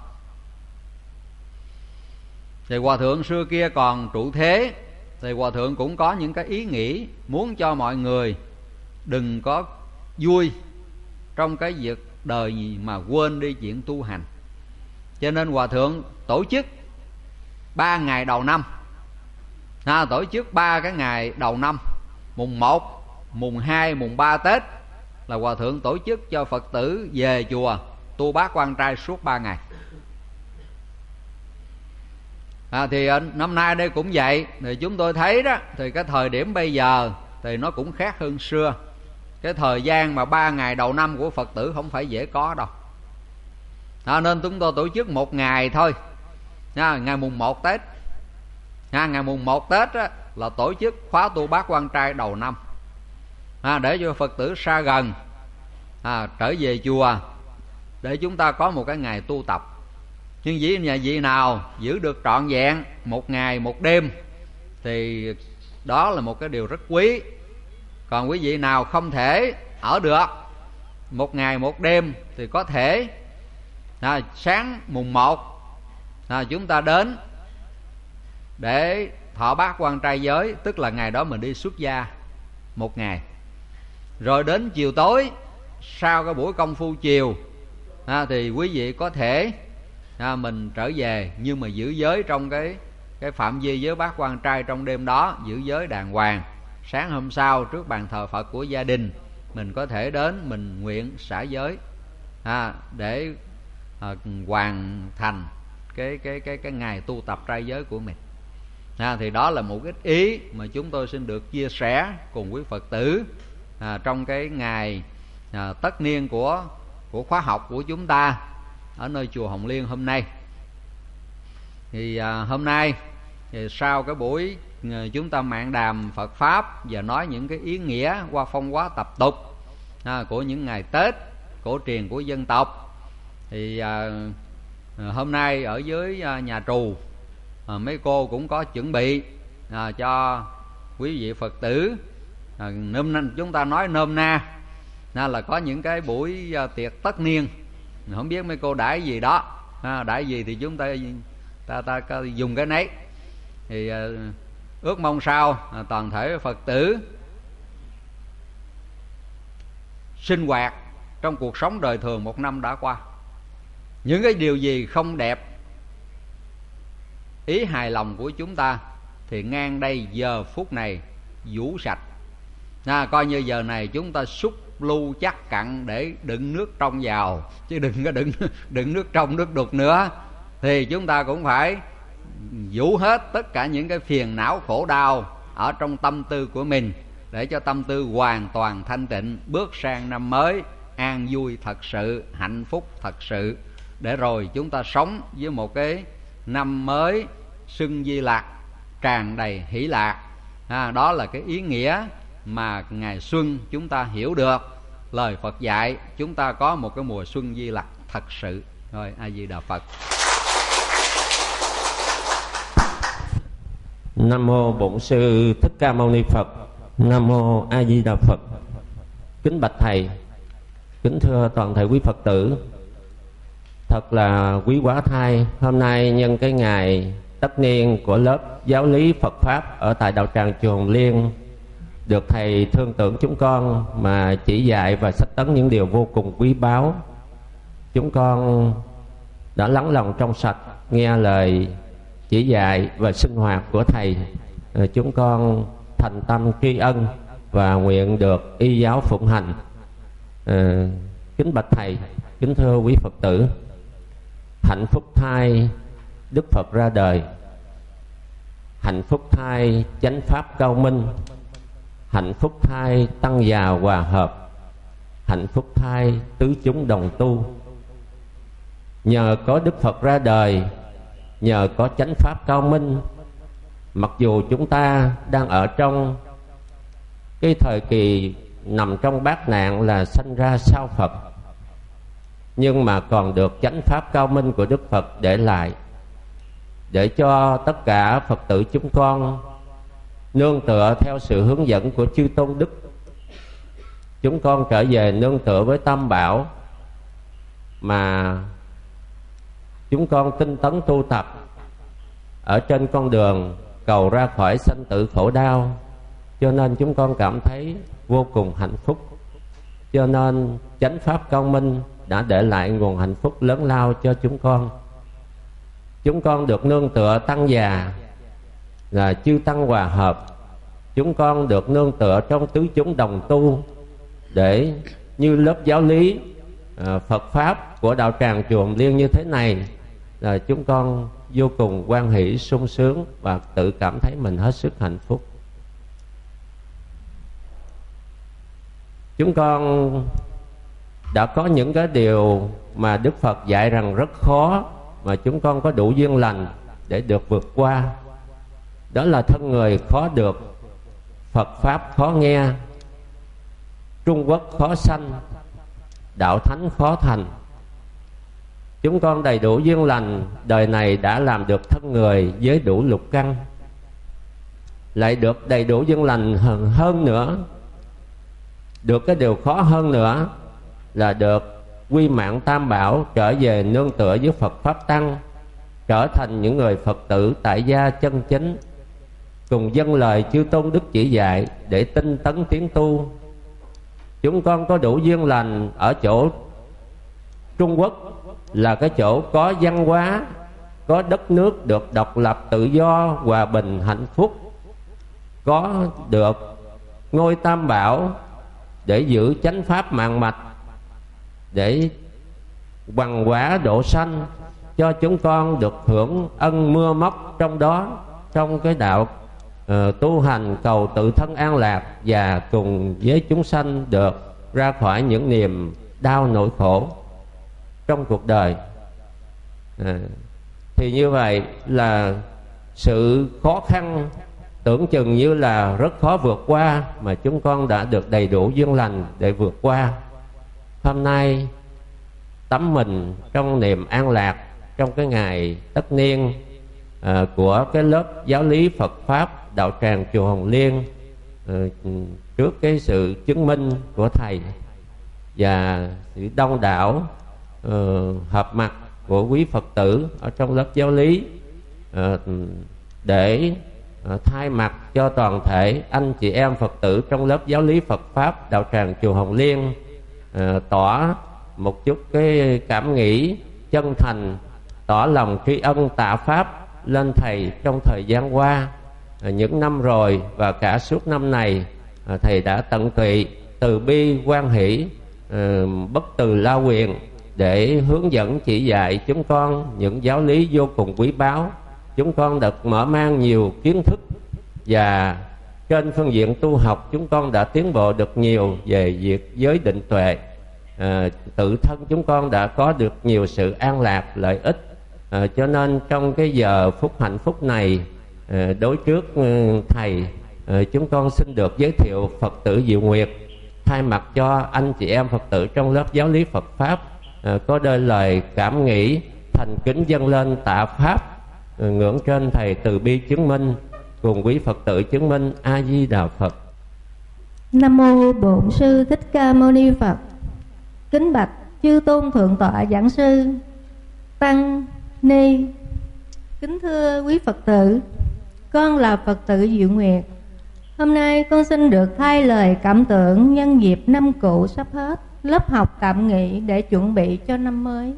Thì Hòa Thượng xưa kia còn trụ thế, thì Hòa Thượng cũng có những cái ý nghĩ muốn cho mọi người đừng có vui trong cái việc đời gì mà quên đi chuyện tu hành. Cho nên Hòa Thượng tổ chức 3 ngày đầu năm, tổ chức 3 cái ngày đầu năm, mùng 1, mùng 2, mùng 3 Tết là Hòa Thượng tổ chức cho Phật tử về chùa tu bát quan trai suốt 3 ngày. Thì năm nay đây cũng vậy. Thì chúng tôi thấy đó, thì cái thời điểm bây giờ thì nó cũng khác hơn xưa. Cái thời gian mà 3 ngày đầu năm của Phật tử không phải dễ có đâu. Nên chúng tôi tổ chức 1 ngày thôi, ngày mùng 1 Tết. Ngày mùng 1 Tết á, là tổ chức khóa tu bát quan trai đầu năm, để cho Phật tử xa gần trở về chùa, để chúng ta có một cái ngày tu tập. Nhưng vị nào giữ được trọn vẹn 1 ngày 1 đêm thì đó là một cái điều rất quý. Còn quý vị nào không thể ở được 1 ngày 1 đêm thì có thể sáng mùng 1 chúng ta đến để thọ bát quan trai giới, tức là ngày đó mình đi xuất gia 1 ngày. Rồi đến chiều tối sau cái buổi công phu chiều thì quý vị có thể mình trở về, nhưng mà giữ giới trong cái phạm vi giới bát quan trai trong đêm đó, giữ giới đàng hoàng. Sáng hôm sau trước bàn thờ Phật của gia đình mình có thể đến mình nguyện xả giới để hoàn thành cái ngày tu tập trai giới của mình. Thì đó là một ít ý mà chúng tôi xin được chia sẻ cùng quý Phật tử trong cái ngày tất niên của khóa học của chúng ta ở nơi chùa Hồng Liên hôm nay. Thì hôm nay thì sau cái buổi chúng ta mạn đàm Phật Pháp và nói những cái ý nghĩa qua phong hóa tập tục của những ngày Tết cổ truyền của dân tộc, thì hôm nay ở dưới nhà trù mấy cô cũng có chuẩn bị cho quý vị Phật tử. Chúng ta nói nôm na là có những cái buổi tiệc tất niên, không biết mấy cô đãi gì đó, đãi gì thì chúng ta dùng cái nấy. Thì ước mong sao toàn thể Phật tử sinh hoạt trong cuộc sống đời thường 1 năm đã qua, những cái điều gì không đẹp ý hài lòng của chúng ta thì ngang đây giờ phút này vũ sạch. Coi như giờ này chúng ta xúc lưu chắc cặn để đựng nước trong vào, chứ đừng có đựng nước trong nước đục nữa. Thì chúng ta cũng phải vũ hết tất cả những cái phiền não khổ đau ở trong tâm tư của mình, để cho tâm tư hoàn toàn thanh tịnh, bước sang năm mới an vui thật sự, hạnh phúc thật sự, để rồi chúng ta sống với một cái năm mới xuân di lạc, tràn đầy hỷ lạc. Đó là cái ý nghĩa mà ngày xuân chúng ta hiểu được lời Phật dạy, chúng ta có một cái mùa xuân di lạc thật sự. Rồi, A Di Đà Phật. Nam mô Bổn Sư Thích Ca Mâu Ni Phật. Nam mô A Di Đà Phật. Kính bạch thầy, kính thưa toàn thể quý Phật tử, thật là quý quá thay. Hôm nay nhân cái ngày tất niên của lớp giáo lý Phật Pháp ở tại đạo tràng chùa Hồng Liên, được thầy thương tưởng chúng con mà chỉ dạy và sách tấn những điều vô cùng quý báu. Chúng con đã lắng lòng trong sạch nghe lời chỉ dạy và sinh hoạt của thầy. Chúng con thành tâm tri ân và nguyện được y giáo phụng hành. Kính bạch thầy, kính thưa quý Phật tử, hạnh phúc thay Đức Phật ra đời, hạnh phúc thay chánh pháp cao minh, hạnh phúc thay tăng già hòa hợp, hạnh phúc thay tứ chúng đồng tu. Nhờ có Đức Phật ra đời, nhờ có chánh pháp cao minh, mặc dù chúng ta đang ở trong cái thời kỳ nằm trong bát nạn là sanh ra sau Phật, nhưng mà còn được chánh pháp cao minh của Đức Phật để lại, để cho tất cả Phật tử chúng con nương tựa theo sự hướng dẫn của chư tôn đức. Chúng con trở về nương tựa với Tam Bảo mà chúng con tinh tấn tu tập ở trên con đường cầu ra khỏi sanh tử khổ đau, cho nên chúng con cảm thấy vô cùng hạnh phúc. Cho nên chánh pháp cao minh đã để lại nguồn hạnh phúc lớn lao cho chúng con. Chúng con được nương tựa tăng già là chư tăng hòa hợp. Chúng con được nương tựa trong tứ chúng đồng tu, để như lớp giáo lý Phật Pháp của đạo tràng chùa Hồng Liên như thế này là chúng con vô cùng hoan hỷ sung sướng và tự cảm thấy mình hết sức hạnh phúc. Chúng con đã có những cái điều mà Đức Phật dạy rằng rất khó, mà chúng con có đủ duyên lành để được vượt qua. Đó là thân người khó được, Phật Pháp khó nghe, Trung Quốc khó sanh, đạo thánh khó thành. Chúng con đầy đủ duyên lành, đời này đã làm được thân người với đủ lục căn, lại được đầy đủ duyên lành hơn nữa. Được cái điều khó hơn nữa là được quy mạng Tam Bảo, trở về nương tựa với Phật Pháp Tăng, trở thành những người Phật tử tại gia chân chính, cùng dâng lời chư tôn đức chỉ dạy để tinh tấn tiến tu. Chúng con có đủ duyên lành ở chỗ Trung Quốc, là cái chỗ có văn hóa, có đất nước được độc lập tự do, hòa bình, hạnh phúc, có được ngôi Tam Bảo để giữ chánh pháp mạng mạch, để bằng quả độ sanh, cho chúng con được hưởng ân mưa móc trong đó, trong cái đạo tu hành cầu tự thân an lạc, và cùng với chúng sanh được ra khỏi những niềm đau nỗi khổ trong cuộc đời. Thì như vậy là sự khó khăn tưởng chừng như là rất khó vượt qua, mà chúng con đã được đầy đủ duyên lành để vượt qua. Hôm nay tắm mình trong niềm an lạc, trong cái ngày tất niên của cái lớp giáo lý Phật Pháp đạo tràng chùa Hồng Liên, trước cái sự chứng minh của thầy và sự đông đảo hợp mặt của quý Phật tử ở trong lớp giáo lý, để thay mặt cho toàn thể anh chị em Phật tử trong lớp giáo lý Phật Pháp đạo tràng chùa Hồng Liên tỏ một chút cái cảm nghĩ chân thành, tỏ lòng tri ân tạ pháp lên thầy trong thời gian qua. Những năm rồi và cả suốt năm này, thầy đã tận tụy, từ bi, hoan hỷ, bất từ lao quyền để hướng dẫn chỉ dạy chúng con những giáo lý vô cùng quý báu. Chúng con được mở mang nhiều kiến thức, và trên phương diện tu học chúng con đã tiến bộ được nhiều về việc giới định tuệ. Tự thân chúng con đã có được nhiều sự an lạc, lợi ích. Cho nên trong cái giờ phút hạnh phúc này, đối trước thầy, chúng con xin được giới thiệu Phật tử Diệu Nguyệt, thay mặt cho anh chị em Phật tử trong lớp giáo lý Phật Pháp, có đôi lời cảm nghĩ thành kính dâng lên tạ pháp, ngưỡng trên thầy từ bi chứng minh. cùng quý Phật tử chứng minh A Di Đà Phật. Nam mô Bổn Sư Thích Ca Mâu Ni Phật. Kính bạch chư tôn thượng tọa giảng sư tăng ni. Kính thưa quý Phật tử, con là Phật tử Diệu Nguyệt. Hôm nay con xin được thay lời cảm tưởng nhân dịp năm cũ sắp hết, lớp học tạm nghỉ để chuẩn bị cho năm mới.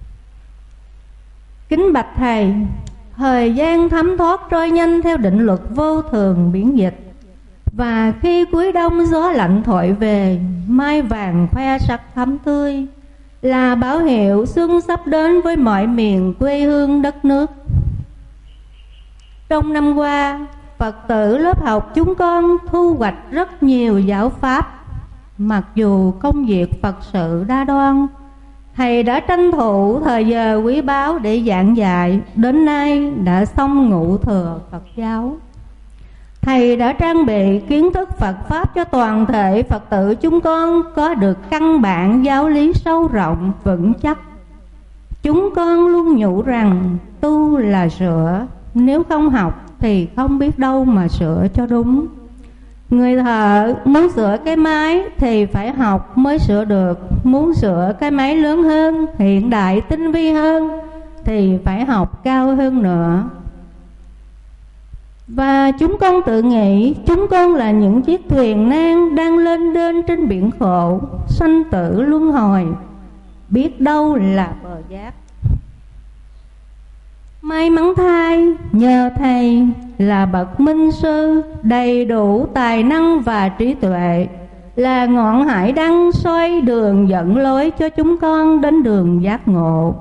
Kính bạch thầy, thời gian thấm thoát trôi nhanh theo định luật vô thường biến dịch. Và khi cuối đông gió lạnh thổi về, mai vàng khoe sắc thắm tươi, là báo hiệu xuân sắp đến với mọi miền quê hương đất nước. Trong năm qua, Phật tử lớp học chúng con thu hoạch rất nhiều giáo pháp. Mặc dù công việc Phật sự đa đoan, thầy đã tranh thủ thời giờ quý báu để giảng dạy. Đến nay đã xong ngũ thừa Phật giáo. Thầy đã trang bị kiến thức Phật Pháp cho toàn thể Phật tử chúng con có được căn bản giáo lý sâu rộng vững chắc. Chúng con luôn nhủ rằng tu là sửa, nếu không học thì không biết đâu mà sửa cho đúng. Người thợ muốn sửa cái máy thì phải học mới sửa được. Muốn sửa cái máy lớn hơn, hiện đại tinh vi hơn thì phải học cao hơn nữa. Và chúng con tự nghĩ chúng con là những chiếc thuyền nan đang lên đên trên biển khổ, sanh tử luân hồi, biết đâu là bờ giác. May mắn thay, nhờ thầy là bậc minh sư, đầy đủ tài năng và trí tuệ, là ngọn hải đăng soi đường dẫn lối cho chúng con đến đường giác ngộ.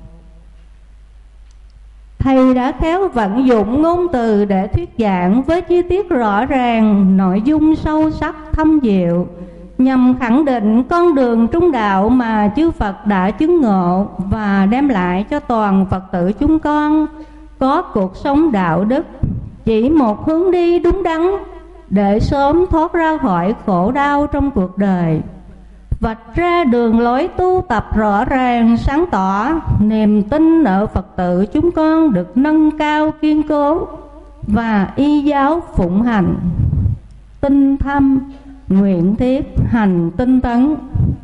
Thầy đã khéo vận dụng ngôn từ để thuyết giảng với chi tiết rõ ràng, nội dung sâu sắc thâm diệu, nhằm khẳng định con đường trung đạo mà chư Phật đã chứng ngộ và đem lại cho toàn Phật tử chúng con có cuộc sống đạo đức, chỉ một hướng đi đúng đắn để sớm thoát ra khỏi khổ đau trong cuộc đời, vạch ra đường lối tu tập rõ ràng sáng tỏ. Niềm tin ở Phật tử chúng con được nâng cao kiên cố và y giáo phụng hành tinh thâm, nguyện thiết hành tinh tấn.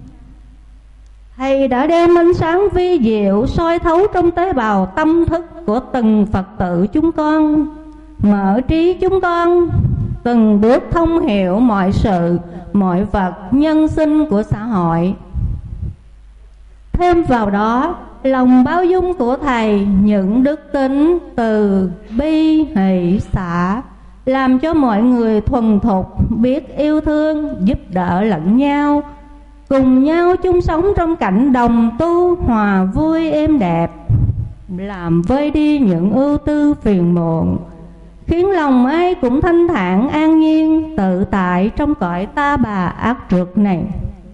Thầy đã đem ánh sáng vi diệu soi thấu trong tế bào tâm thức của từng Phật tử chúng con, mở trí chúng con từng bước thông hiểu mọi sự, mọi vật nhân sinh của xã hội. Thêm vào đó, lòng bao dung của thầy, những đức tính từ bi hỷ xả, làm cho mọi người thuần thục biết yêu thương, giúp đỡ lẫn nhau, cùng nhau chung sống trong cảnh đồng tu hòa vui êm đẹp, làm vơi đi những ưu tư phiền muộn, khiến lòng ai cũng thanh thản an nhiên tự tại trong cõi ta bà ác trượt này.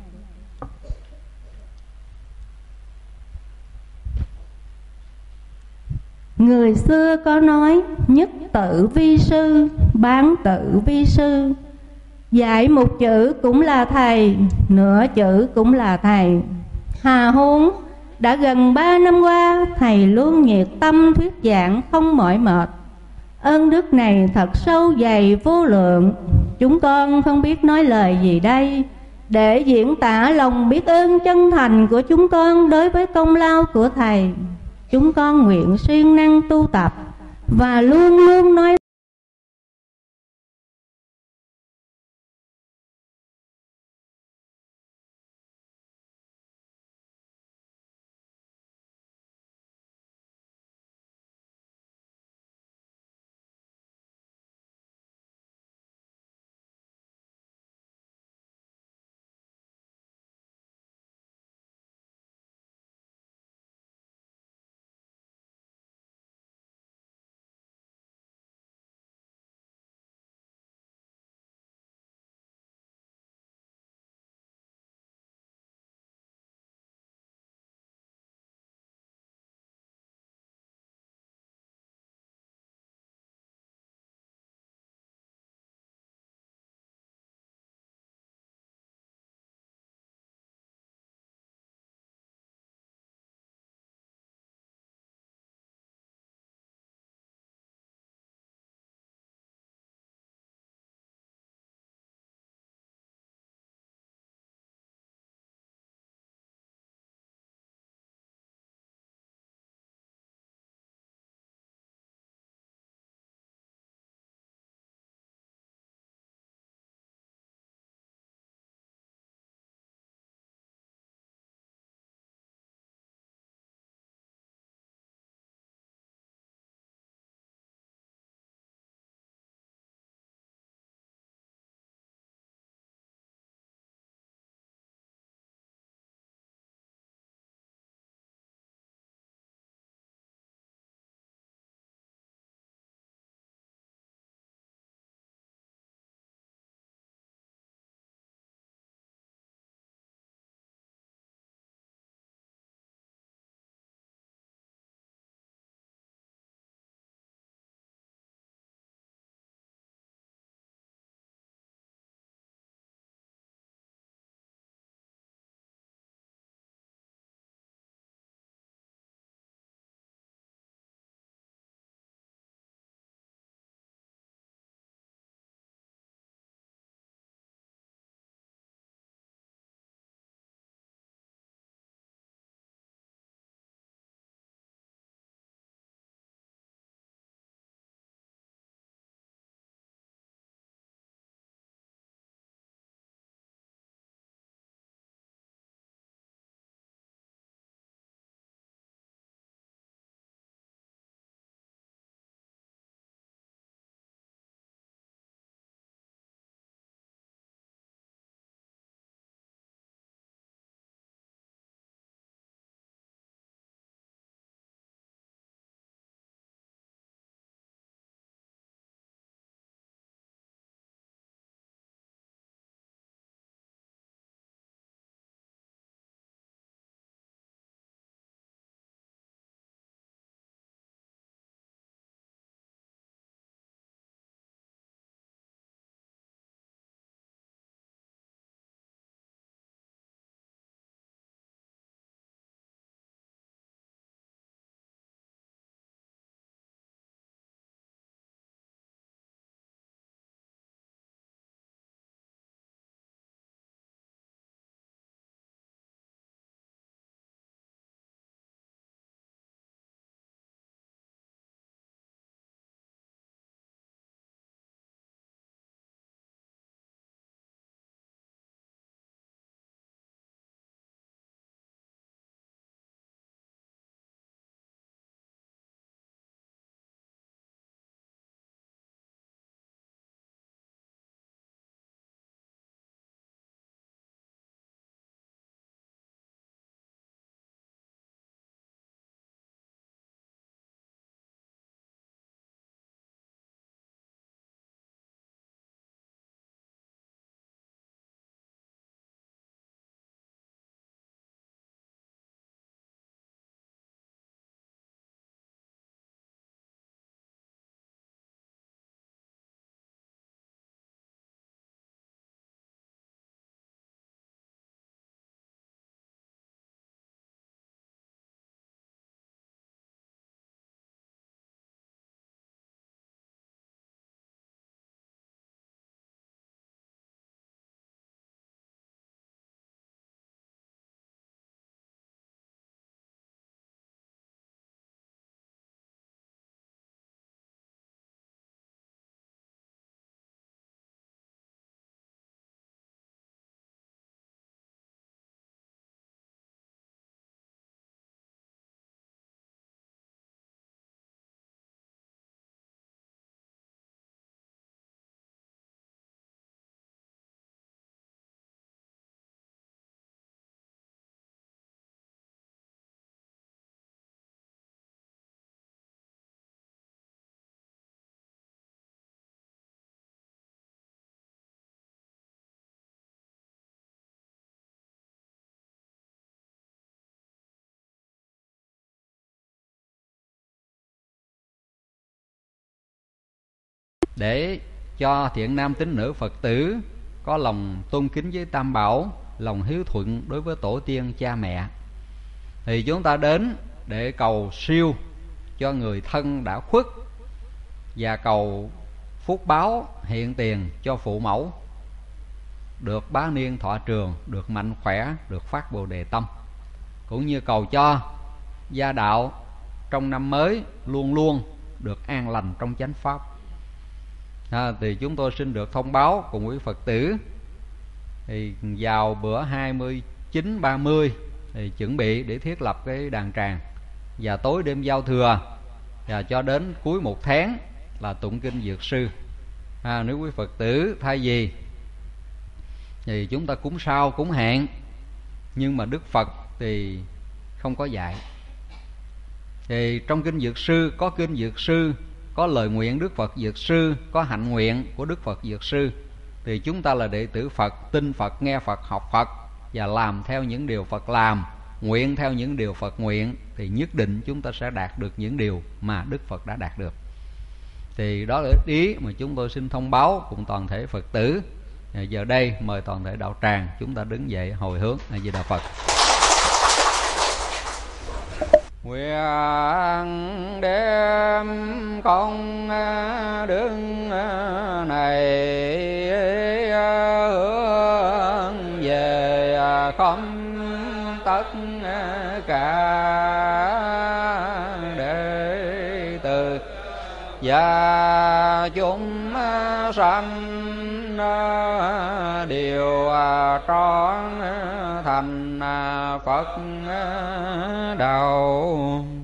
Người xưa có nói nhất tự vi sư, bán tự vi sư. Dạy một chữ cũng là thầy, nửa chữ cũng là thầy. Hà huống đã gần 3 năm qua, thầy luôn nhiệt tâm thuyết giảng không mỏi mệt. Ơn đức này thật sâu dày vô lượng. Chúng con không biết nói lời gì đây để diễn tả lòng biết ơn chân thành của chúng con đối với công lao của thầy. Chúng con nguyện siêng năng tu tập và luôn luôn nói để cho thiện nam tín nữ Phật tử có lòng tôn kính với Tam Bảo, lòng hiếu thuận đối với tổ tiên cha mẹ. Thì chúng ta đến để cầu siêu cho người thân đã khuất, và cầu phúc báo hiện tiền cho phụ mẫu được bá niên thọ trường, được mạnh khỏe, được phát Bồ Đề tâm, cũng như cầu cho gia đạo trong năm mới luôn luôn được an lành trong chánh pháp. Thì chúng tôi xin được thông báo cùng quý Phật tử, thì vào bữa 29-30 thì chuẩn bị để thiết lập cái đàn tràng, và tối đêm giao thừa và cho đến cuối một tháng là tụng kinh Dược Sư. Nếu quý Phật tử thay vì thì chúng ta cúng sao cúng hẹn, nhưng mà Đức Phật thì không có dạy. Thì trong kinh Dược Sư có kinh Dược Sư, có lời nguyện Đức Phật Dược Sư, có hạnh nguyện của Đức Phật Dược Sư. Thì chúng ta là đệ tử Phật, tin Phật, nghe Phật, học Phật và làm theo những điều Phật làm, nguyện theo những điều Phật nguyện, thì nhất định chúng ta sẽ đạt được những điều mà Đức Phật đã đạt được. Thì đó là ý mà chúng tôi xin thông báo cùng toàn thể Phật tử. Giờ đây mời toàn thể đạo tràng chúng ta đứng dậy hồi hướng A Di Đà Phật. Nguyện đem công đức này hướng về không tất cả đệ tử và chúng sanh đều trọn thành Phật đạo.